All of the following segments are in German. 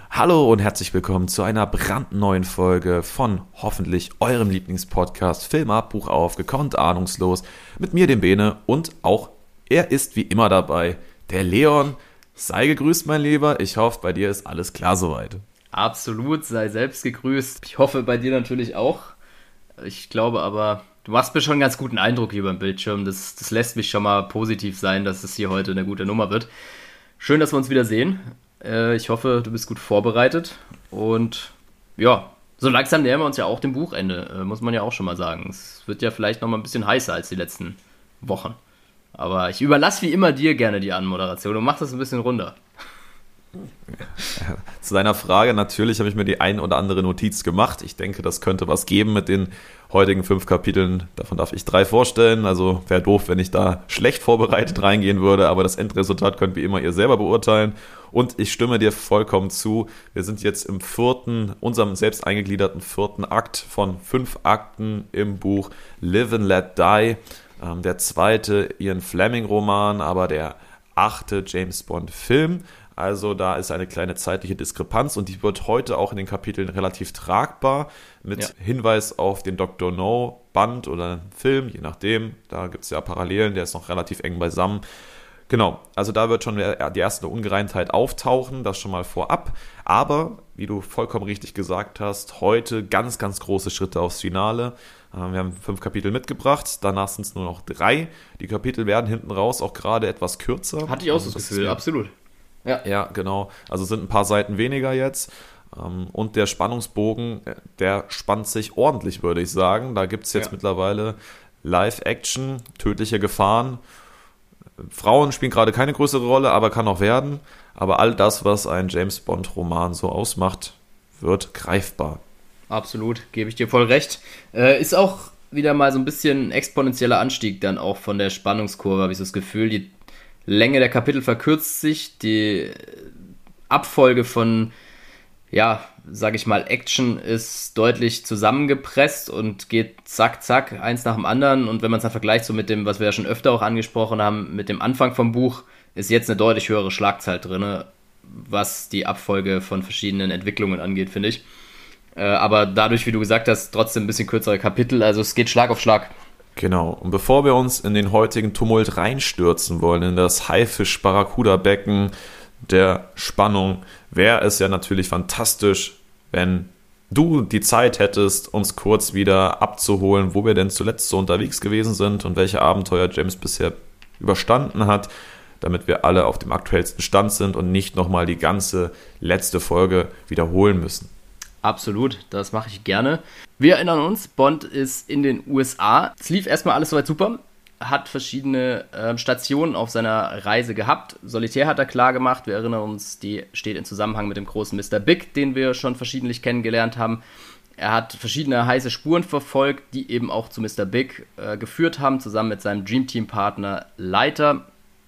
Hallo und herzlich willkommen zu einer brandneuen Folge von hoffentlich eurem Lieblingspodcast Film ab, Buch auf, gekonnt ahnungslos mit mir, dem Bene, und auch er ist wie immer dabei, der Leon. Sei gegrüßt, mein Lieber, ich hoffe, bei dir ist alles klar soweit. Absolut, sei selbst gegrüßt. Ich hoffe, bei dir natürlich auch. Ich glaube aber, du machst mir schon einen ganz guten Eindruck hier beim Bildschirm. Das lässt mich schon mal positiv sein, dass es hier heute eine gute Nummer wird. Schön, dass wir uns wieder sehen. Ich hoffe, du bist gut vorbereitet. Und ja, so langsam nähern wir uns ja auch dem Buchende, muss man ja auch schon mal sagen. Es wird ja vielleicht noch mal ein bisschen heißer als die letzten Wochen. Aber ich überlasse wie immer dir gerne die Anmoderation und mach das ein bisschen runter. Zu deiner Frage, natürlich habe ich mir die ein oder andere Notiz gemacht. Ich denke, das könnte was geben mit den heutigen 5 Kapiteln. Davon darf ich 3 vorstellen. Also wäre doof, wenn ich da schlecht vorbereitet reingehen würde. Aber das Endresultat könnt wie immer ihr selber beurteilen. Und ich stimme dir vollkommen zu. Wir sind jetzt im unserem selbst eingegliederten 4. Akt von 5 Akten im Buch Live and Let Die. Der 2. Ian Fleming-Roman, aber der 8. James Bond-Film. Also da ist eine kleine zeitliche Diskrepanz und die wird heute auch in den Kapiteln relativ tragbar mit Hinweis auf den Dr. No-Band oder Film, je nachdem. Da gibt es ja Parallelen, der ist noch relativ eng beisammen. Genau, also da wird schon die erste Ungereimtheit auftauchen, das schon mal vorab. Aber, wie du vollkommen richtig gesagt hast, heute ganz, ganz große Schritte aufs Finale. Wir haben 5 Kapitel mitgebracht, danach sind es nur noch 3. Die Kapitel werden hinten raus auch gerade etwas kürzer. Hatte ich auch so das Gefühl, absolut. Ja, genau. Also sind ein paar Seiten weniger jetzt. Und der Spannungsbogen, der spannt sich ordentlich, würde ich sagen. Da gibt es jetzt mittlerweile Live-Action, tödliche Gefahren. Frauen spielen gerade keine größere Rolle, aber kann auch werden. Aber all das, was ein James-Bond-Roman so ausmacht, wird greifbar. Absolut, gebe ich dir voll recht. Ist auch wieder mal so ein bisschen ein exponentieller Anstieg dann auch von der Spannungskurve, habe ich so das Gefühl. Die Länge der Kapitel verkürzt sich, die Abfolge von, sage ich mal, Action ist deutlich zusammengepresst und geht zack, zack, eins nach dem anderen. Und wenn man es dann vergleicht so mit dem, was wir ja schon öfter auch angesprochen haben, mit dem Anfang vom Buch, ist jetzt eine deutlich höhere Schlagzahl drin, was die Abfolge von verschiedenen Entwicklungen angeht, finde ich. Aber dadurch, wie du gesagt hast, trotzdem ein bisschen kürzere Kapitel, also es geht Schlag auf Schlag. Genau, und bevor wir uns in den heutigen Tumult reinstürzen wollen, in das Haifisch-Barracuda-Becken der Spannung, wäre es ja natürlich fantastisch, wenn du die Zeit hättest, uns kurz wieder abzuholen, wo wir denn zuletzt so unterwegs gewesen sind und welche Abenteuer James bisher überstanden hat, damit wir alle auf dem aktuellsten Stand sind und nicht nochmal die ganze letzte Folge wiederholen müssen. Absolut, das mache ich gerne. Wir erinnern uns, Bond ist in den USA. Es lief erstmal alles soweit super, hat verschiedene Stationen auf seiner Reise gehabt. Solitär hat er klar gemacht, wir erinnern uns, die steht in Zusammenhang mit dem großen Mr. Big, den wir schon verschiedentlich kennengelernt haben. Er hat verschiedene heiße Spuren verfolgt, die eben auch zu Mr. Big geführt haben, zusammen mit seinem Dreamteam-Partner Leiter.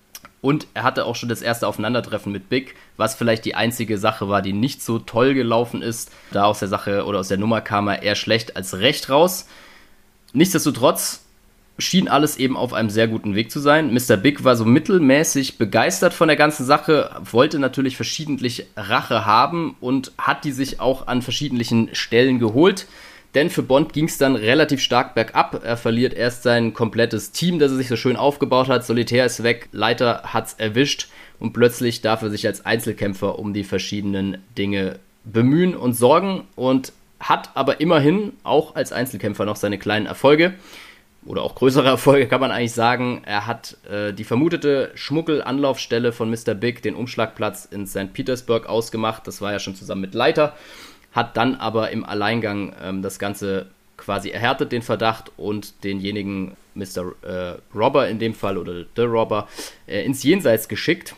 Und er hatte auch schon das erste Aufeinandertreffen mit Big, was vielleicht die einzige Sache war, die nicht so toll gelaufen ist. Da aus der Sache oder aus der Nummer kam er eher schlecht als recht raus. Nichtsdestotrotz schien alles eben auf einem sehr guten Weg zu sein. Mr. Big war so mittelmäßig begeistert von der ganzen Sache, wollte natürlich verschiedentlich Rache haben und hat die sich auch an verschiedenen Stellen geholt. Denn für Bond ging es dann relativ stark bergab. Er verliert erst sein komplettes Team, das er sich so schön aufgebaut hat. Solitär ist weg, Leiter hat's erwischt und plötzlich darf er sich als Einzelkämpfer um die verschiedenen Dinge bemühen und sorgen und hat aber immerhin auch als Einzelkämpfer noch seine kleinen Erfolge oder auch größere Erfolge, kann man eigentlich sagen. Er hat die vermutete Schmuggelanlaufstelle von Mr. Big, den Umschlagplatz in St. Petersburg, ausgemacht. Das war ja schon zusammen mit Leiter. Hat dann aber im Alleingang das Ganze quasi erhärtet, den Verdacht, und denjenigen Mr. Robber in dem Fall, oder The Robber, ins Jenseits geschickt.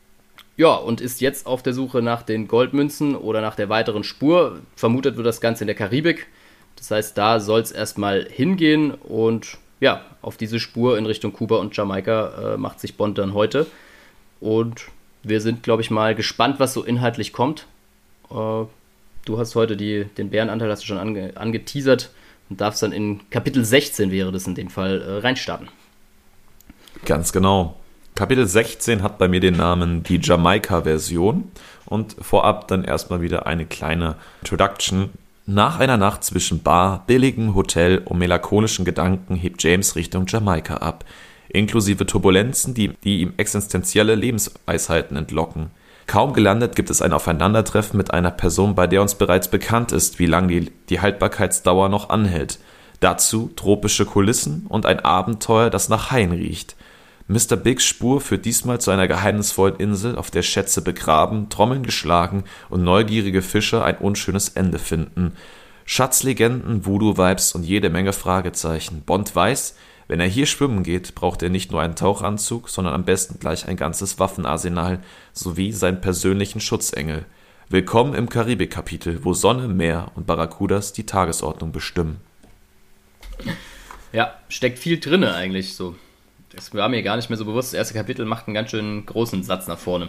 Ja, und ist jetzt auf der Suche nach den Goldmünzen oder nach der weiteren Spur. Vermutet wird das Ganze in der Karibik. Das heißt, da soll es erstmal hingehen und ja, auf diese Spur in Richtung Kuba und Jamaika macht sich Bond dann heute. Und wir sind, glaube ich, mal gespannt, was so inhaltlich kommt. Du hast heute den Bärenanteil, hast du schon angeteasert, und darfst dann in Kapitel 16, wäre das in dem Fall, reinstarten. Ganz genau. Kapitel 16 hat bei mir den Namen die Jamaika-Version. und vorab dann erstmal wieder eine kleine Introduction. Nach einer Nacht zwischen Bar, billigem Hotel und melancholischen Gedanken hebt James Richtung Jamaika ab, inklusive Turbulenzen, die ihm existenzielle Lebensweisheiten entlocken. Kaum gelandet gibt es ein Aufeinandertreffen mit einer Person, bei der uns bereits bekannt ist, wie lange die Haltbarkeitsdauer noch anhält. Dazu tropische Kulissen und ein Abenteuer, das nach Haien riecht. Mr. Bigs Spur führt diesmal zu einer geheimnisvollen Insel, auf der Schätze begraben, Trommeln geschlagen und neugierige Fischer ein unschönes Ende finden. Schatzlegenden, Voodoo-Vibes und jede Menge Fragezeichen. Bond weiß, wenn er hier schwimmen geht, braucht er nicht nur einen Tauchanzug, sondern am besten gleich ein ganzes Waffenarsenal sowie seinen persönlichen Schutzengel. Willkommen im Karibik-Kapitel, wo Sonne, Meer und Barracudas die Tagesordnung bestimmen. Ja, steckt viel drinne eigentlich so. Das war mir gar nicht mehr so bewusst. Das erste Kapitel macht einen ganz schön großen Satz nach vorne.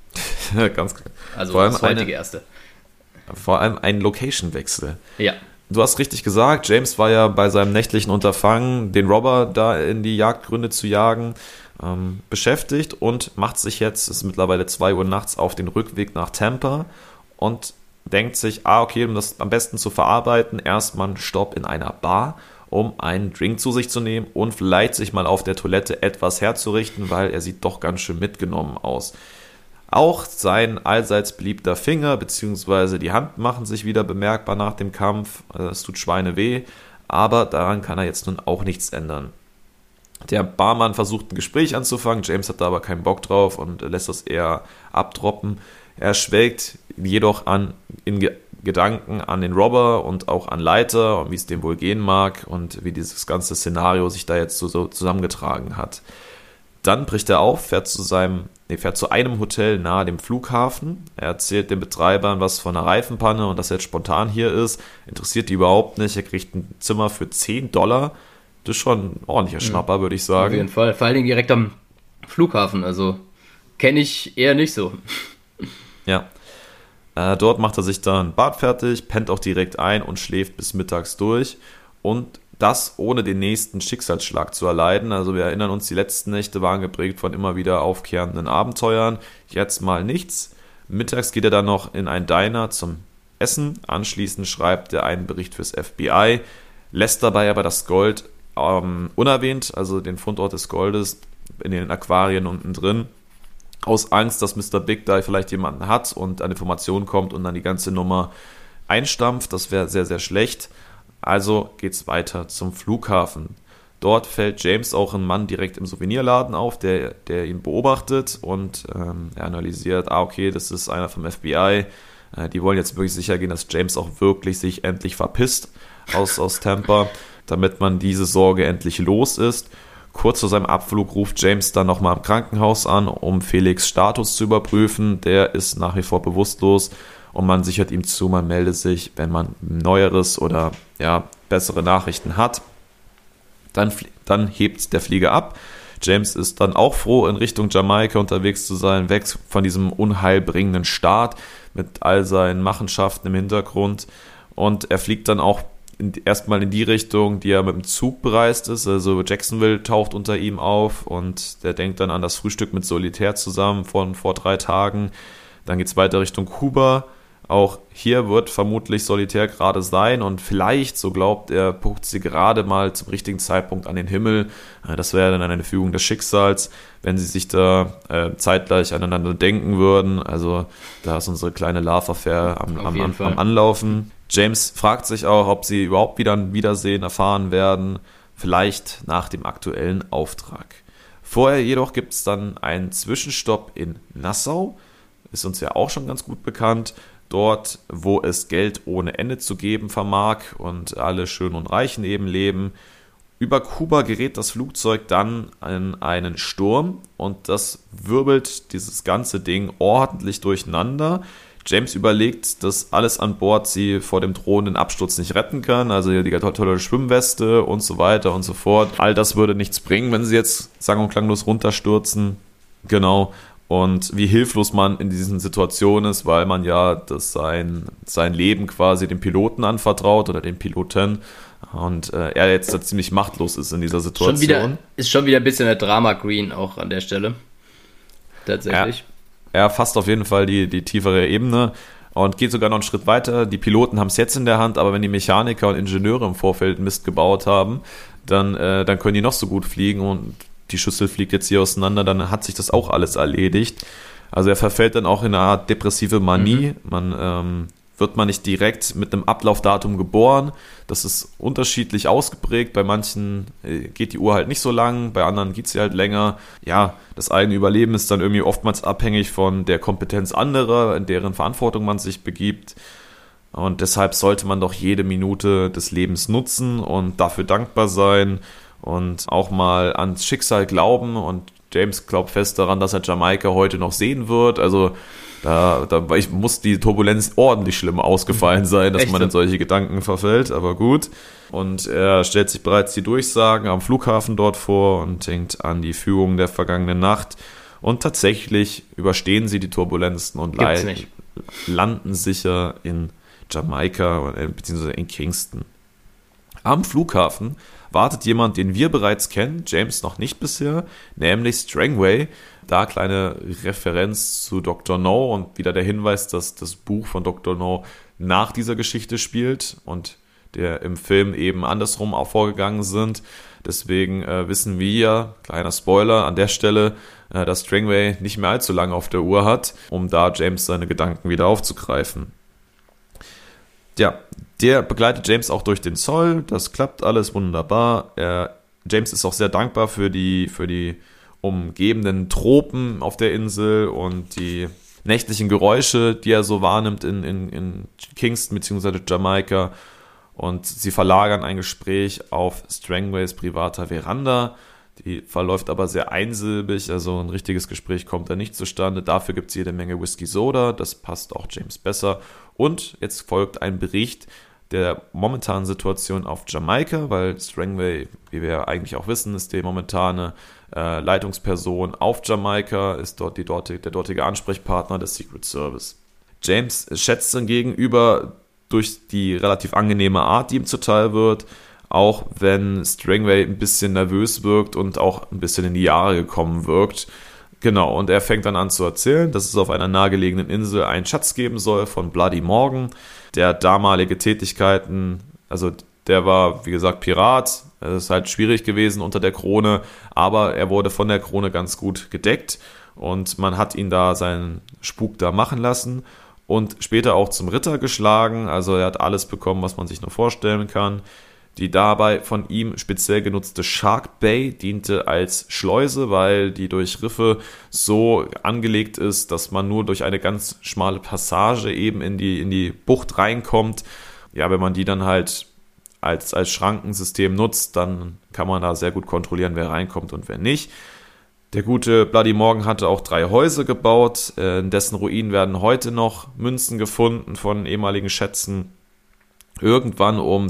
Ganz klar. Also vor allem das heutige erste. Vor allem ein Location-Wechsel. Ja. Du hast richtig gesagt, James war ja bei seinem nächtlichen Unterfangen, den Robber da in die Jagdgründe zu jagen, beschäftigt und macht sich jetzt, es ist mittlerweile 2 Uhr nachts, auf den Rückweg nach Tampa und denkt sich, okay, um das am besten zu verarbeiten, erstmal einen Stopp in einer Bar, um einen Drink zu sich zu nehmen und vielleicht sich mal auf der Toilette etwas herzurichten, weil er sieht doch ganz schön mitgenommen aus. Auch sein allseits beliebter Finger bzw. die Hand machen sich wieder bemerkbar nach dem Kampf. Es tut Schweine weh, aber daran kann er jetzt nun auch nichts ändern. Der Barmann versucht ein Gespräch anzufangen, James hat da aber keinen Bock drauf und lässt das eher abdroppen. Er schwelgt jedoch in Gedanken an den Robber und auch an Leiter und wie es dem wohl gehen mag und wie dieses ganze Szenario sich da jetzt so zusammengetragen hat. Dann bricht er auf, fährt zu einem Hotel nahe dem Flughafen. Er erzählt den Betreibern was von einer Reifenpanne und dass er jetzt spontan hier ist. Interessiert die überhaupt nicht. Er kriegt ein Zimmer für $10. Das ist schon ein ordentlicher Schnapper, würde ich sagen. Auf jeden Fall. Vor allen Dingen direkt am Flughafen. Also kenne ich eher nicht so. Ja. Dort macht er sich dann Bad fertig, pennt auch direkt ein und schläft bis mittags durch. Und das ohne den nächsten Schicksalsschlag zu erleiden. Also wir erinnern uns, die letzten Nächte waren geprägt von immer wieder aufkehrenden Abenteuern. Jetzt mal nichts. Mittags geht er dann noch in ein Diner zum Essen. Anschließend schreibt er einen Bericht fürs FBI, lässt dabei aber das Gold unerwähnt, also den Fundort des Goldes in den Aquarien unten drin. Aus Angst, dass Mr. Big da vielleicht jemanden hat und an Informationen kommt und dann die ganze Nummer einstampft. Das wäre sehr, sehr schlecht. Also geht's weiter zum Flughafen. Dort fällt James auch ein Mann direkt im Souvenirladen auf, der ihn beobachtet und er analysiert, okay, das ist einer vom FBI. Die wollen jetzt wirklich sicher gehen, dass James auch wirklich sich endlich verpisst aus Tampa, damit man diese Sorge endlich los ist. Kurz vor seinem Abflug ruft James dann nochmal im Krankenhaus an, um Felix' Status zu überprüfen. Der ist nach wie vor bewusstlos und man sichert ihm zu, man melde sich, wenn man Neueres oder bessere Nachrichten hat. Dann hebt der Flieger ab. James ist dann auch froh, in Richtung Jamaika unterwegs zu sein, weg von diesem unheilbringenden Staat mit all seinen Machenschaften im Hintergrund. Und er fliegt dann auch erstmal in die Richtung, die er mit dem Zug bereist ist. Also Jacksonville taucht unter ihm auf und der denkt dann an das Frühstück mit Solitär zusammen von vor 3 Tagen. Dann geht es weiter Richtung Kuba. Auch hier wird vermutlich Solitär gerade sein und vielleicht, so glaubt er, guckt sie gerade mal zum richtigen Zeitpunkt an den Himmel. Das wäre dann eine Fügung des Schicksals, wenn sie sich da zeitgleich aneinander denken würden. Also da ist unsere kleine Love-Affair am Anlaufen. James fragt sich auch, ob sie überhaupt wieder ein Wiedersehen erfahren werden, vielleicht nach dem aktuellen Auftrag. Vorher jedoch gibt es dann einen Zwischenstopp in Nassau, ist uns ja auch schon ganz gut bekannt, dort, wo es Geld ohne Ende zu geben vermag und alle schön und reichen eben leben. Über Kuba gerät das Flugzeug dann in einen Sturm und das wirbelt dieses ganze Ding ordentlich durcheinander. James überlegt, dass alles an Bord sie vor dem drohenden Absturz nicht retten kann, also die tolle Schwimmweste und so weiter und so fort. All das würde nichts bringen, wenn sie jetzt sang- und klanglos runterstürzen. Genau. Und wie hilflos man in diesen Situationen ist, weil man ja sein Leben quasi dem Piloten anvertraut oder dem Piloten und er jetzt da ziemlich machtlos ist in dieser Situation. Ist schon wieder ein bisschen der Drama Queen auch an der Stelle. Tatsächlich. Er erfasst auf jeden Fall die tiefere Ebene und geht sogar noch einen Schritt weiter. Die Piloten haben es jetzt in der Hand, aber wenn die Mechaniker und Ingenieure im Vorfeld Mist gebaut haben, dann können die noch so gut fliegen und die Schüssel fliegt jetzt hier auseinander, dann hat sich das auch alles erledigt. Also er verfällt dann auch in eine Art depressive Manie. Wird man nicht direkt mit einem Ablaufdatum geboren. Das ist unterschiedlich ausgeprägt. Bei manchen geht die Uhr halt nicht so lang, bei anderen geht sie halt länger. Ja, das eigene Überleben ist dann irgendwie oftmals abhängig von der Kompetenz anderer, in deren Verantwortung man sich begibt. Und deshalb sollte man doch jede Minute des Lebens nutzen und dafür dankbar sein und auch mal ans Schicksal glauben. Und James glaubt fest daran, dass er Jamaika heute noch sehen wird. Also muss die Turbulenz ordentlich schlimm ausgefallen sein, dass man in solche Gedanken verfällt, aber gut. Und er stellt sich bereits die Durchsagen am Flughafen dort vor und denkt an die Fügung der vergangenen Nacht. Und tatsächlich überstehen sie die Turbulenzen und landen sicher in Jamaika bzw. in Kingston. Am Flughafen wartet jemand, den wir bereits kennen, James noch nicht bisher, nämlich Strangway. Da kleine Referenz zu Dr. No und wieder der Hinweis, dass das Buch von Dr. No nach dieser Geschichte spielt und der im Film eben andersrum auch vorgegangen sind. Deswegen wissen wir, kleiner Spoiler an der Stelle, dass Strangway nicht mehr allzu lange auf der Uhr hat, um da James seine Gedanken wieder aufzugreifen. Ja, der begleitet James auch durch den Zoll, das klappt alles wunderbar. James ist auch sehr dankbar für die umgebenden Tropen auf der Insel und die nächtlichen Geräusche, die er so wahrnimmt in Kingston bzw. Jamaika. Und sie verlagern ein Gespräch auf Strangways privater Veranda. Die verläuft aber sehr einsilbig, also ein richtiges Gespräch kommt da nicht zustande. Dafür gibt es jede Menge Whisky Soda, das passt auch James besser. Und jetzt folgt ein Bericht der momentanen Situation auf Jamaika, weil Strangway, wie wir eigentlich auch wissen, ist die momentane Leitungsperson auf Jamaika, ist dort der dortige Ansprechpartner des Secret Service. James schätzt hingegen durch die relativ angenehme Art, die ihm zuteil wird, auch wenn Strangway ein bisschen nervös wirkt und auch ein bisschen in die Jahre gekommen wirkt. Genau, und er fängt dann an zu erzählen, dass es auf einer nahegelegenen Insel einen Schatz geben soll von Bloody Morgan, der damalige Tätigkeiten, also der war, wie gesagt, Pirat. Es ist halt schwierig gewesen unter der Krone, aber er wurde von der Krone ganz gut gedeckt und man hat ihn da seinen Spuk da machen lassen und später auch zum Ritter geschlagen. Also er hat alles bekommen, was man sich nur vorstellen kann. Die dabei von ihm speziell genutzte Shark Bay diente als Schleuse, weil die durch Riffe so angelegt ist, dass man nur durch eine ganz schmale Passage eben in die Bucht reinkommt. Ja, wenn man die dann halt als Schrankensystem nutzt, dann kann man da sehr gut kontrollieren, wer reinkommt und wer nicht. Der gute Bloody Morgan hatte auch 3 Häuser gebaut, in dessen Ruinen werden heute noch Münzen gefunden von ehemaligen Schätzen. Irgendwann um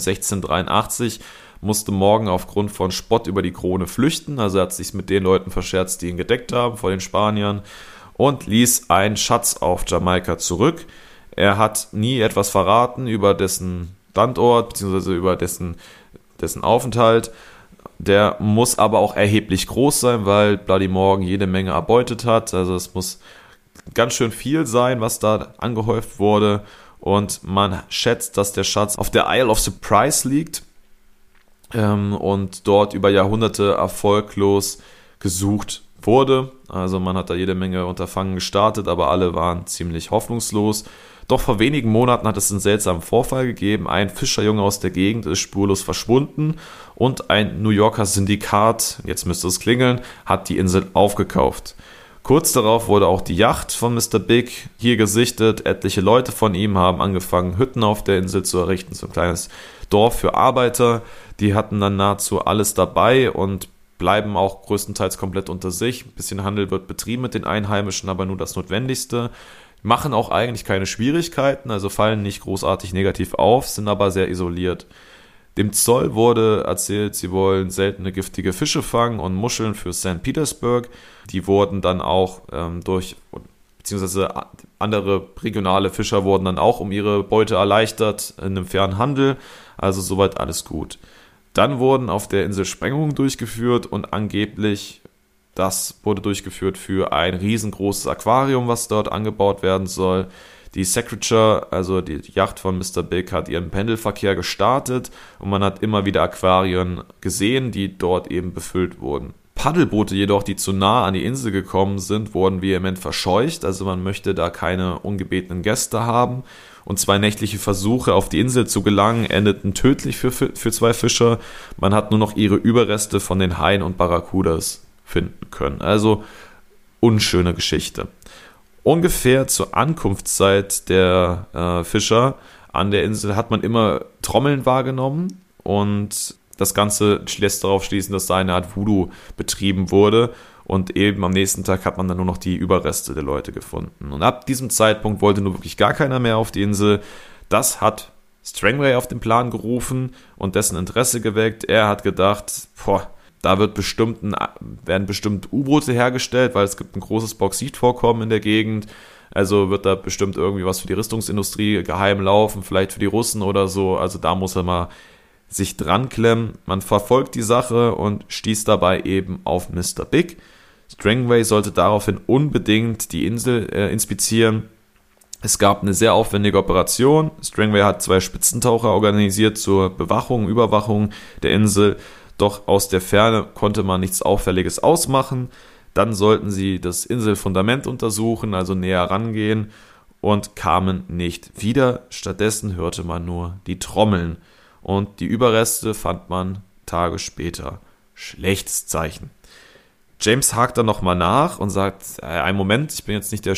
1683 musste Morgan aufgrund von Spott über die Krone flüchten, also er hat sich mit den Leuten verscherzt, die ihn gedeckt haben vor den Spaniern und ließ einen Schatz auf Jamaika zurück. Er hat nie etwas verraten über dessen Standort bzw. über dessen Aufenthalt. Der muss aber auch erheblich groß sein, weil Bloody Morgan jede Menge erbeutet hat. Also es muss ganz schön viel sein, was da angehäuft wurde. Und man schätzt, dass der Schatz auf der Isle of Surprise liegt und dort über Jahrhunderte erfolglos gesucht wurde. Also man hat da jede Menge Unterfangen gestartet, aber alle waren ziemlich hoffnungslos. Doch vor wenigen Monaten hat es einen seltsamen Vorfall gegeben. Ein Fischerjunge aus der Gegend ist spurlos verschwunden und ein New Yorker Syndikat, jetzt müsste es klingeln, hat die Insel aufgekauft. Kurz darauf wurde auch die Yacht von Mr. Big hier gesichtet. Etliche Leute von ihm haben angefangen, Hütten auf der Insel zu errichten, so ein kleines Dorf für Arbeiter. Die hatten dann nahezu alles dabei und bleiben auch größtenteils komplett unter sich. Ein bisschen Handel wird betrieben mit den Einheimischen, aber nur das Notwendigste. Machen auch eigentlich keine Schwierigkeiten, also fallen nicht großartig negativ auf, sind aber sehr isoliert. Dem Zoll wurde erzählt, sie wollen seltene giftige Fische fangen und Muscheln für St. Petersburg. Die wurden dann auch beziehungsweise andere regionale Fischer wurden dann auch um ihre Beute erleichtert in einem fairen Handel. Also soweit alles gut. Dann wurden auf der Insel Sprengungen durchgeführt und angeblich Das wurde durchgeführt für ein riesengroßes Aquarium, was dort angebaut werden soll. Die Secreture, also die Yacht von Mr. Big, hat ihren Pendelverkehr gestartet und man hat immer wieder Aquarien gesehen, die dort eben befüllt wurden. Paddelboote jedoch, die zu nah an die Insel gekommen sind, wurden vehement verscheucht. Also man möchte da keine ungebetenen Gäste haben. Und 2 nächtliche Versuche auf die Insel zu gelangen, endeten tödlich für 2 Fischer. Man hat nur noch ihre Überreste von den Haien und Barracudas finden können. Also unschöne Geschichte. Ungefähr zur Ankunftszeit der Fischer an der Insel hat man immer Trommeln wahrgenommen und das Ganze lässt darauf schließen, dass da eine Art Voodoo betrieben wurde und eben am nächsten Tag hat man dann nur noch die Überreste der Leute gefunden. Und ab diesem Zeitpunkt wollte nur wirklich gar keiner mehr auf die Insel. Das hat Strangway auf den Plan gerufen und dessen Interesse geweckt. Er hat gedacht, da werden bestimmt U-Boote hergestellt, weil es gibt ein großes Bauxitvorkommen in der Gegend. Also wird da bestimmt irgendwie was für die Rüstungsindustrie geheim laufen, vielleicht für die Russen oder so. Also da muss er mal sich dran klemmen. Man verfolgt die Sache und stieß dabei eben auf Mr. Big. Strangway sollte daraufhin unbedingt die Insel inspizieren. Es gab eine sehr aufwendige Operation. Strangway hat 2 Spitzentaucher organisiert zur Überwachung der Insel. Doch aus der Ferne konnte man nichts Auffälliges ausmachen. Dann sollten sie das Inselfundament untersuchen, also näher rangehen und kamen nicht wieder. Stattdessen hörte man nur die Trommeln und die Überreste fand man Tage später. Schlechtes Zeichen. James hakt dann nochmal nach und sagt, einen Moment, ich bin jetzt nicht der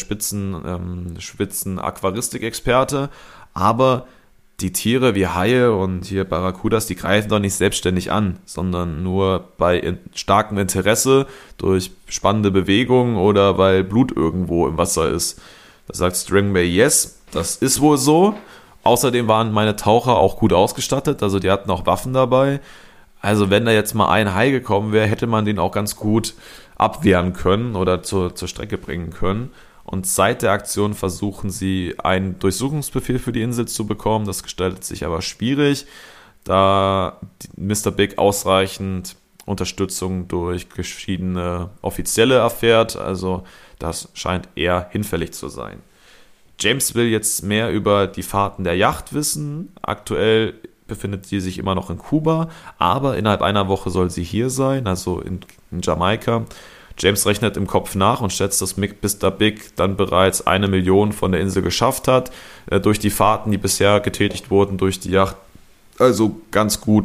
Spitzen-Aquaristik-Experte, aber die Tiere wie Haie und hier Barracudas, die greifen doch nicht selbstständig an, sondern nur bei starkem Interesse durch spannende Bewegungen oder weil Blut irgendwo im Wasser ist. Da sagt Strangway, yes, das ist wohl so. Außerdem waren meine Taucher auch gut ausgestattet, also die hatten auch Waffen dabei. Also wenn da jetzt mal ein Hai gekommen wäre, hätte man den auch ganz gut abwehren können oder zur Strecke bringen können. Und seit der Aktion versuchen sie, einen Durchsuchungsbefehl für die Insel zu bekommen. Das gestaltet sich aber schwierig, da Mr. Big ausreichend Unterstützung durch verschiedene Offizielle erfährt. Also das scheint eher hinfällig zu sein. James will jetzt mehr über die Fahrten der Yacht wissen. Aktuell befindet sie sich immer noch in Kuba, aber innerhalb einer Woche soll sie hier sein, also in Jamaika. James rechnet im Kopf nach und schätzt, dass Mr. Big dann bereits 1 Million von der Insel geschafft hat, durch die Fahrten, die bisher getätigt wurden, durch die Yacht. Also ganz gut,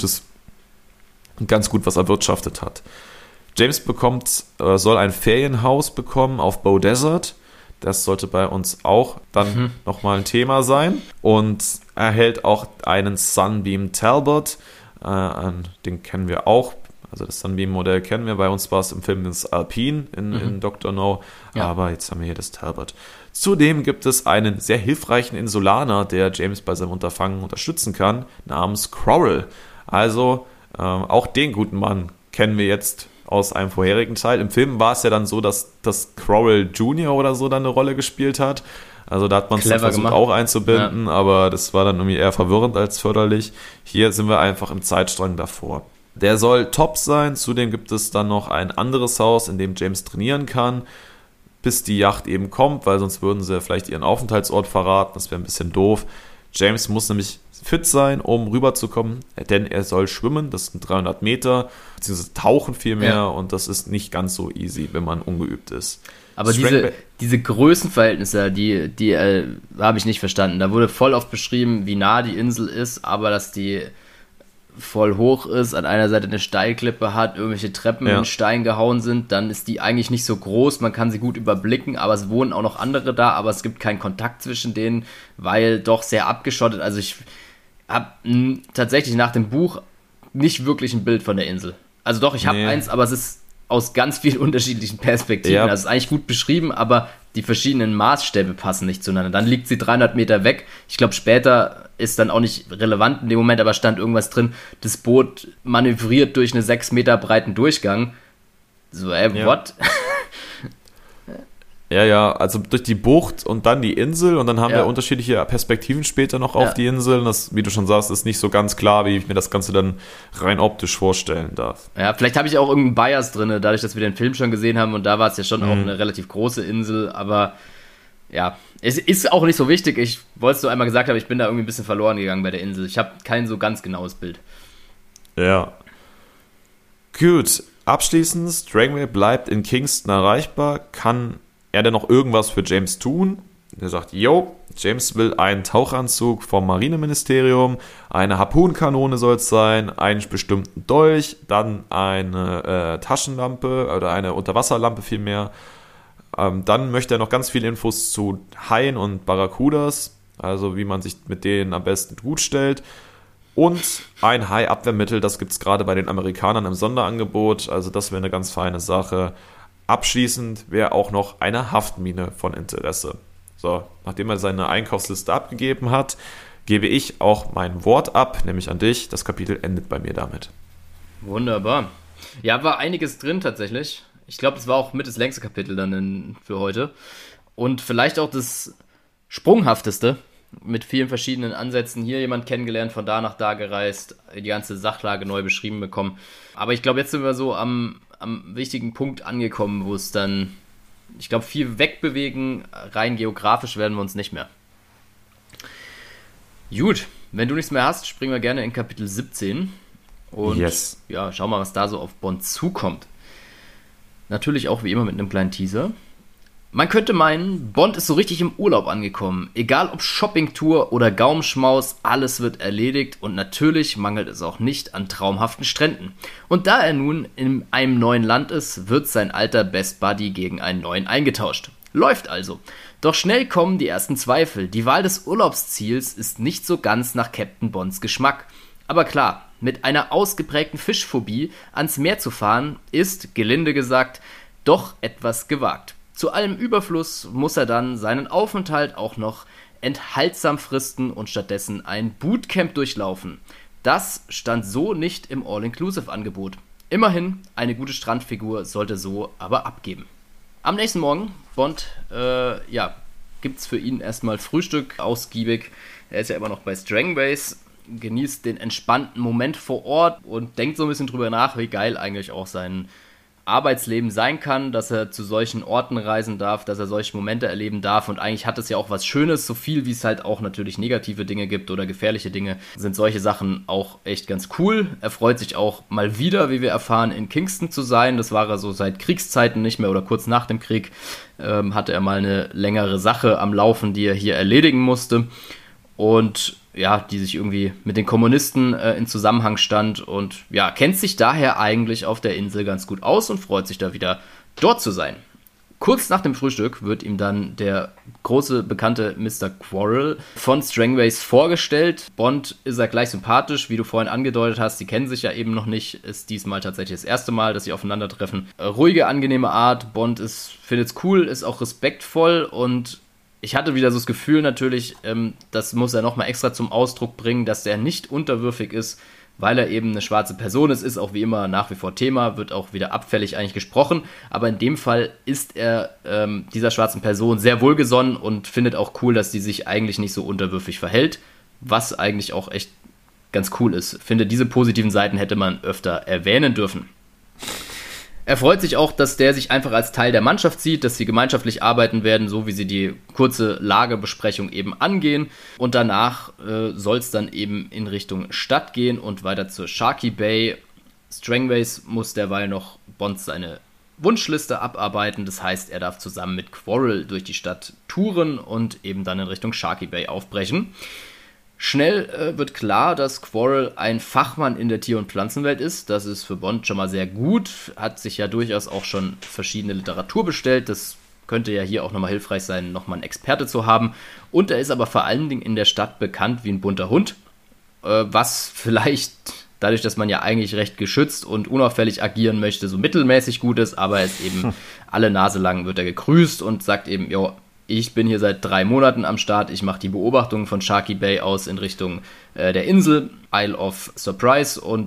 was erwirtschaftet hat. James soll ein Ferienhaus bekommen auf Bow Desert. Das sollte bei uns auch dann nochmal ein Thema sein. Und er erhält auch einen Sunbeam Talbot. Den kennen wir auch. Also das Sunbeam-Modell kennen wir. Bei uns war es im Film das Alpine in Dr. No. Ja. Aber jetzt haben wir hier das Talbot. Zudem gibt es einen sehr hilfreichen Insulaner, der James bei seinem Unterfangen unterstützen kann, namens Crowell. Also auch den guten Mann kennen wir jetzt aus einem vorherigen Teil. Im Film war es ja dann so, dass das Crowell Jr. oder so dann eine Rolle gespielt hat. Also da hat man es versucht auch einzubinden, aber das war dann irgendwie eher verwirrend als förderlich. Hier sind wir einfach im Zeitstrang davor. Der soll top sein. Zudem gibt es dann noch ein anderes Haus, in dem James trainieren kann, bis die Yacht eben kommt, weil sonst würden sie vielleicht ihren Aufenthaltsort verraten. Das wäre ein bisschen doof. James muss nämlich fit sein, um rüberzukommen, denn er soll schwimmen, das sind 300 Meter, beziehungsweise tauchen vielmehr und das ist nicht ganz so easy, wenn man ungeübt ist. Aber diese Größenverhältnisse, die habe ich nicht verstanden. Da wurde voll oft beschrieben, wie nah die Insel ist, aber dass die voll hoch ist, an einer Seite eine Steilklippe hat, irgendwelche Treppen in Stein gehauen sind, dann ist die eigentlich nicht so groß, man kann sie gut überblicken, aber es wohnen auch noch andere da, aber es gibt keinen Kontakt zwischen denen, weil doch sehr abgeschottet. Also ich habe tatsächlich nach dem Buch nicht wirklich ein Bild von der Insel. Also doch, ich habe eins, aber es ist aus ganz vielen unterschiedlichen Perspektiven. Also es ist eigentlich gut beschrieben, aber die verschiedenen Maßstäbe passen nicht zueinander. Dann liegt sie 300 Meter weg. Ich glaube, später ist dann auch nicht relevant in dem Moment, aber stand irgendwas drin, das Boot manövriert durch einen 6 Meter breiten Durchgang. So, what? Ja, also durch die Bucht und dann die Insel und dann haben wir unterschiedliche Perspektiven später noch auf die Insel. Und das, wie du schon sagst, ist nicht so ganz klar, wie ich mir das Ganze dann rein optisch vorstellen darf. Ja, vielleicht habe ich auch irgendeinen Bias drin, dadurch, dass wir den Film schon gesehen haben und da war es ja schon auch eine relativ große Insel, aber ja, es ist auch nicht so wichtig. Ich wollte es nur einmal gesagt haben, ich bin da irgendwie ein bisschen verloren gegangen bei der Insel. Ich habe kein so ganz genaues Bild. Ja. Gut, abschließend, Strangway bleibt in Kingston erreichbar. Kann er denn noch irgendwas für James tun? Er sagt, James will einen Tauchanzug vom Marineministerium, eine Harpunenkanone soll es sein, einen bestimmten Dolch, dann eine Taschenlampe oder eine Unterwasserlampe vielmehr. Dann möchte er noch ganz viele Infos zu Haien und Barracudas, also wie man sich mit denen am besten gut stellt. Und ein Hai-Abwehrmittel, das gibt es gerade bei den Amerikanern im Sonderangebot, also das wäre eine ganz feine Sache. Abschließend wäre auch noch eine Haftmine von Interesse. So, nachdem er seine Einkaufsliste abgegeben hat, gebe ich auch mein Wort ab, nämlich an dich. Das Kapitel endet bei mir damit. Wunderbar. Ja, war einiges drin tatsächlich. Ich glaube, das war auch mit das längste Kapitel dann für heute. Und vielleicht auch das sprunghafteste, mit vielen verschiedenen Ansätzen. Hier jemand kennengelernt, von da nach da gereist, die ganze Sachlage neu beschrieben bekommen. Aber ich glaube, jetzt sind wir so am wichtigen Punkt angekommen, wo es dann, ich glaube, viel wegbewegen, rein geografisch werden wir uns nicht mehr. Gut, wenn du nichts mehr hast, springen wir gerne in Kapitel 17. Und ja, schau mal, was da so auf Bond zukommt. Natürlich auch wie immer mit einem kleinen Teaser. Man könnte meinen, Bond ist so richtig im Urlaub angekommen. Egal ob Shoppingtour oder Gaumenschmaus, alles wird erledigt und natürlich mangelt es auch nicht an traumhaften Stränden. Und da er nun in einem neuen Land ist, wird sein alter Best Buddy gegen einen neuen eingetauscht. Läuft also. Doch schnell kommen die ersten Zweifel. Die Wahl des Urlaubsziels ist nicht so ganz nach Captain Bonds Geschmack. Aber klar, mit einer ausgeprägten Fischphobie ans Meer zu fahren, ist, gelinde gesagt, doch etwas gewagt. Zu allem Überfluss muss er dann seinen Aufenthalt auch noch enthaltsam fristen und stattdessen ein Bootcamp durchlaufen. Das stand so nicht im All-Inclusive-Angebot. Immerhin, eine gute Strandfigur sollte so aber abgeben. Am nächsten Morgen, Bond, gibt's für ihn erstmal Frühstück, ausgiebig. Er ist ja immer noch bei Strangways, genießt den entspannten Moment vor Ort und denkt so ein bisschen drüber nach, wie geil eigentlich auch sein Arbeitsleben sein kann, dass er zu solchen Orten reisen darf, dass er solche Momente erleben darf und eigentlich hat es ja auch was Schönes, so viel wie es halt auch natürlich negative Dinge gibt oder gefährliche Dinge, sind solche Sachen auch echt ganz cool. Er freut sich auch mal wieder, wie wir erfahren, in Kingston zu sein, das war er so seit Kriegszeiten nicht mehr oder kurz nach dem Krieg, hatte er mal eine längere Sache am Laufen, die er hier erledigen musste und ja, die sich irgendwie mit den Kommunisten in Zusammenhang stand und ja, kennt sich daher eigentlich auf der Insel ganz gut aus und freut sich da wieder dort zu sein. Kurz nach dem Frühstück wird ihm dann der große, bekannte Mr. Quarrel von Strangways vorgestellt. Bond ist er gleich sympathisch, wie du vorhin angedeutet hast, sie kennen sich ja eben noch nicht, ist diesmal tatsächlich das erste Mal, dass sie aufeinandertreffen. Ruhige, angenehme Art, Bond findet es cool, ist auch respektvoll und ich hatte wieder so das Gefühl natürlich, das muss er nochmal extra zum Ausdruck bringen, dass er nicht unterwürfig ist, weil er eben eine schwarze Person ist, ist auch wie immer nach wie vor Thema, wird auch wieder abfällig eigentlich gesprochen, aber in dem Fall ist er dieser schwarzen Person sehr wohlgesonnen und findet auch cool, dass sie sich eigentlich nicht so unterwürfig verhält, was eigentlich auch echt ganz cool ist. Finde, diese positiven Seiten hätte man öfter erwähnen dürfen. Er freut sich auch, dass der sich einfach als Teil der Mannschaft sieht, dass sie gemeinschaftlich arbeiten werden, so wie sie die kurze Lagebesprechung eben angehen. Und danach soll es dann eben in Richtung Stadt gehen und weiter zur Sharkey Bay. Strangways muss derweil noch Bond seine Wunschliste abarbeiten. Das heißt, er darf zusammen mit Quarrel durch die Stadt touren und eben dann in Richtung Sharkey Bay aufbrechen. Schnell wird klar, dass Quarrel ein Fachmann in der Tier- und Pflanzenwelt ist. Das ist für Bond schon mal sehr gut. Hat sich ja durchaus auch schon verschiedene Literatur bestellt. Das könnte ja hier auch nochmal hilfreich sein, nochmal einen Experte zu haben. Und er ist aber vor allen Dingen in der Stadt bekannt wie ein bunter Hund. Was vielleicht, dadurch, dass man ja eigentlich recht geschützt und unauffällig agieren möchte, so mittelmäßig gut ist. Aber er ist eben alle Nase lang wird er gegrüßt und sagt eben, jo, ich bin hier seit 3 Monaten am Start, ich mache die Beobachtungen von Sharkey Bay aus in Richtung der Insel, Isle of Surprise und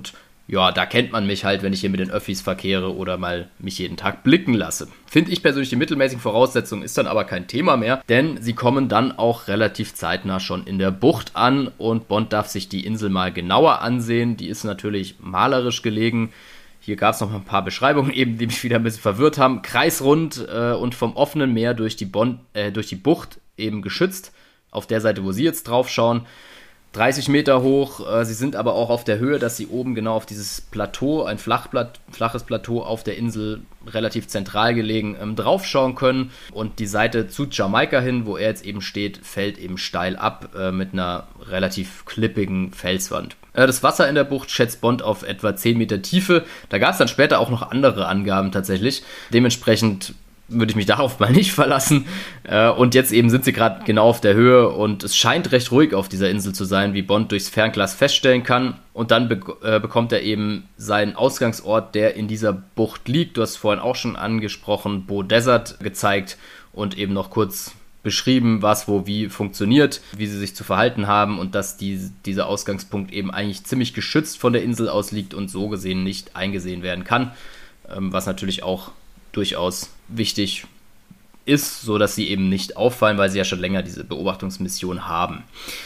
ja, da kennt man mich halt, wenn ich hier mit den Öffis verkehre oder mal mich jeden Tag blicken lasse. Finde ich persönlich die mittelmäßigen Voraussetzungen, ist dann aber kein Thema mehr, denn sie kommen dann auch relativ zeitnah schon in der Bucht an und Bond darf sich die Insel mal genauer ansehen. Die ist natürlich malerisch gelegen. Hier gab es noch ein paar Beschreibungen eben, die mich wieder ein bisschen verwirrt haben. Kreisrund und vom offenen Meer durch die Bucht eben geschützt. Auf der Seite, wo Sie jetzt drauf schauen. 30 Meter hoch, sie sind aber auch auf der Höhe, dass sie oben genau auf dieses Plateau, ein flaches Plateau auf der Insel, relativ zentral gelegen, draufschauen können. Und die Seite zu Jamaika hin, wo er jetzt eben steht, fällt eben steil ab mit einer relativ klippigen Felswand. Das Wasser in der Bucht schätzt Bond auf etwa 10 Meter Tiefe. Da gab es dann später auch noch andere Angaben tatsächlich. Dementsprechend würde ich mich darauf mal nicht verlassen. Und jetzt eben sind sie gerade genau auf der Höhe und es scheint recht ruhig auf dieser Insel zu sein, wie Bond durchs Fernglas feststellen kann. Und dann bekommt er eben seinen Ausgangsort, der in dieser Bucht liegt. Du hast vorhin auch schon angesprochen, Bow Desert gezeigt und eben noch kurz beschrieben, was wo wie funktioniert, wie sie sich zu verhalten haben und dass dieser Ausgangspunkt eben eigentlich ziemlich geschützt von der Insel aus liegt und so gesehen nicht eingesehen werden kann, was natürlich auch durchaus wichtig ist, so dass sie eben nicht auffallen, weil sie ja schon länger diese Beobachtungsmission haben.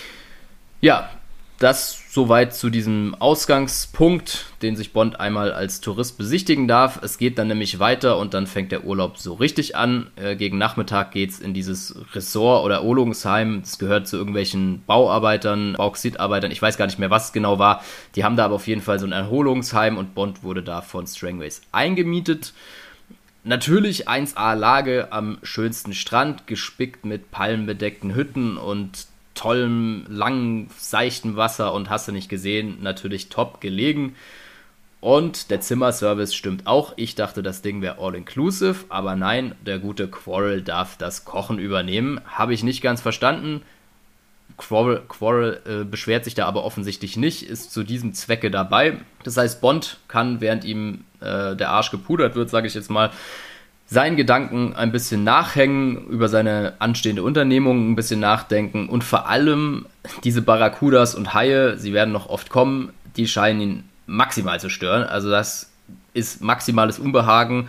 Ja, das soweit zu diesem Ausgangspunkt, den sich Bond einmal als Tourist besichtigen darf. Es geht dann nämlich weiter und dann fängt der Urlaub so richtig an. Gegen Nachmittag geht es in dieses Ressort oder Erholungsheim. Das gehört zu irgendwelchen Bauarbeitern, Bauxitarbeitern. Ich weiß gar nicht mehr, was es genau war. Die haben da aber auf jeden Fall so ein Erholungsheim und Bond wurde da von Strangways eingemietet. Natürlich 1A-Lage am schönsten Strand, gespickt mit palmenbedeckten Hütten und tollem, langen, seichten Wasser und hast du nicht gesehen, natürlich top gelegen. Und der Zimmerservice stimmt auch. Ich dachte, das Ding wäre all-inclusive, aber nein, der gute Quarrel darf das Kochen übernehmen. Habe ich nicht ganz verstanden. Quarrel beschwert sich da aber offensichtlich nicht, ist zu diesem Zwecke dabei. Das heißt, Bond kann, während ihm der Arsch gepudert wird, sage ich jetzt mal, seinen Gedanken ein bisschen nachhängen, über seine anstehende Unternehmung ein bisschen nachdenken und vor allem diese Barracudas und Haie, sie werden noch oft kommen, die scheinen ihn maximal zu stören. Also das ist maximales Unbehagen.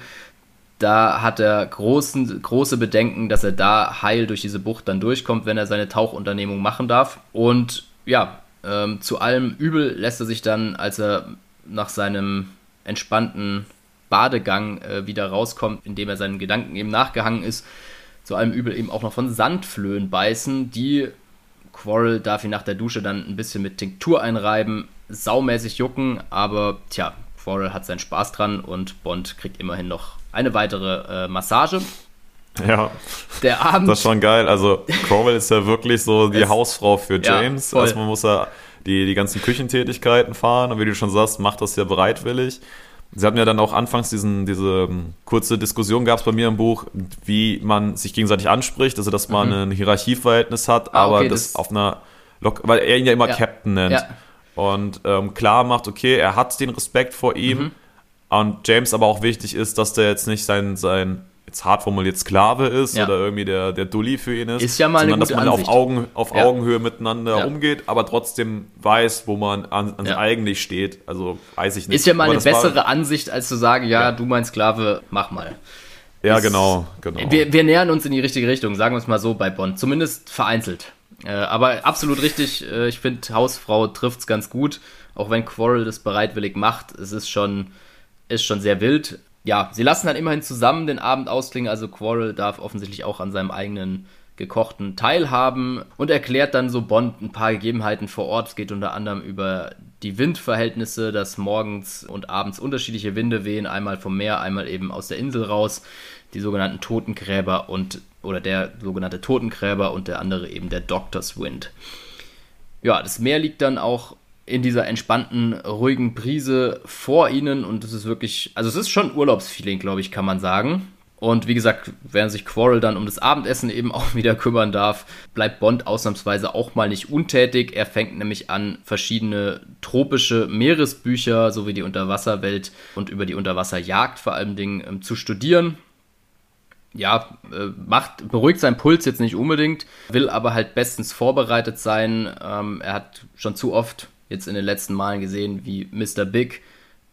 Da hat er große Bedenken, dass er da heil durch diese Bucht dann durchkommt, wenn er seine Tauchunternehmung machen darf. Und ja, zu allem Übel lässt er sich dann, als er nach seinem entspannten Badegang wieder rauskommt, indem er seinen Gedanken eben nachgehangen ist, zu allem Übel eben auch noch von Sandflöhen beißen. Die Quarrel darf ihn nach der Dusche dann ein bisschen mit Tinktur einreiben, saumäßig jucken, aber tja, Quarrel hat seinen Spaß dran und Bond kriegt immerhin noch eine weitere Massage. Ja, der Abend. Das ist schon geil. Also Quarrel ist ja wirklich so die Hausfrau für James. Ja, erstmal muss er die ganzen Küchentätigkeiten fahren und wie du schon sagst, macht das ja bereitwillig. Sie hatten ja dann auch anfangs diese kurze Diskussion, gab es bei mir im Buch, wie man sich gegenseitig anspricht, also dass man ein Hierarchieverhältnis hat, aber okay, das auf einer, weil er ihn ja immer Captain nennt und klar macht, okay, er hat den Respekt vor ihm und James aber auch wichtig ist, dass der jetzt nicht sein jetzt hart formuliert Sklave ist oder irgendwie der Dulli für ihn ist ja mal sondern dass man Ansicht. auf Augenhöhe miteinander umgeht, aber trotzdem weiß, wo man eigentlich steht. Also weiß ich nicht. Ist ja mal eine bessere Ansicht, als zu sagen, du mein Sklave, mach mal. Ja, genau. Wir nähern uns in die richtige Richtung, sagen wir es mal so bei Bond. Zumindest vereinzelt. Aber absolut richtig, ich finde, Hausfrau trifft es ganz gut, auch wenn Quarrel das bereitwillig macht. Es ist schon sehr wild. Ja, sie lassen dann immerhin zusammen den Abend ausklingen, also Quarrel darf offensichtlich auch an seinem eigenen gekochten teilhaben und erklärt dann so Bond ein paar Gegebenheiten vor Ort. Es geht unter anderem über die Windverhältnisse, dass morgens und abends unterschiedliche Winde wehen, einmal vom Meer, einmal eben aus der Insel raus, die sogenannten Totengräber oder der sogenannte Totengräber und der andere eben der Doctor's Wind. Ja, das Meer liegt dann auch in dieser entspannten, ruhigen Brise vor ihnen und es ist wirklich, also es ist schon Urlaubsfeeling, glaube ich, kann man sagen. Und wie gesagt, während sich Quarrel dann um das Abendessen eben auch wieder kümmern darf, bleibt Bond ausnahmsweise auch mal nicht untätig. Er fängt nämlich an, verschiedene tropische Meeresbücher sowie die Unterwasserwelt und über die Unterwasserjagd vor allem Dingen zu studieren. Ja, beruhigt seinen Puls jetzt nicht unbedingt, will aber halt bestens vorbereitet sein. Er hat schon zu oft jetzt in den letzten Malen gesehen, wie Mr. Big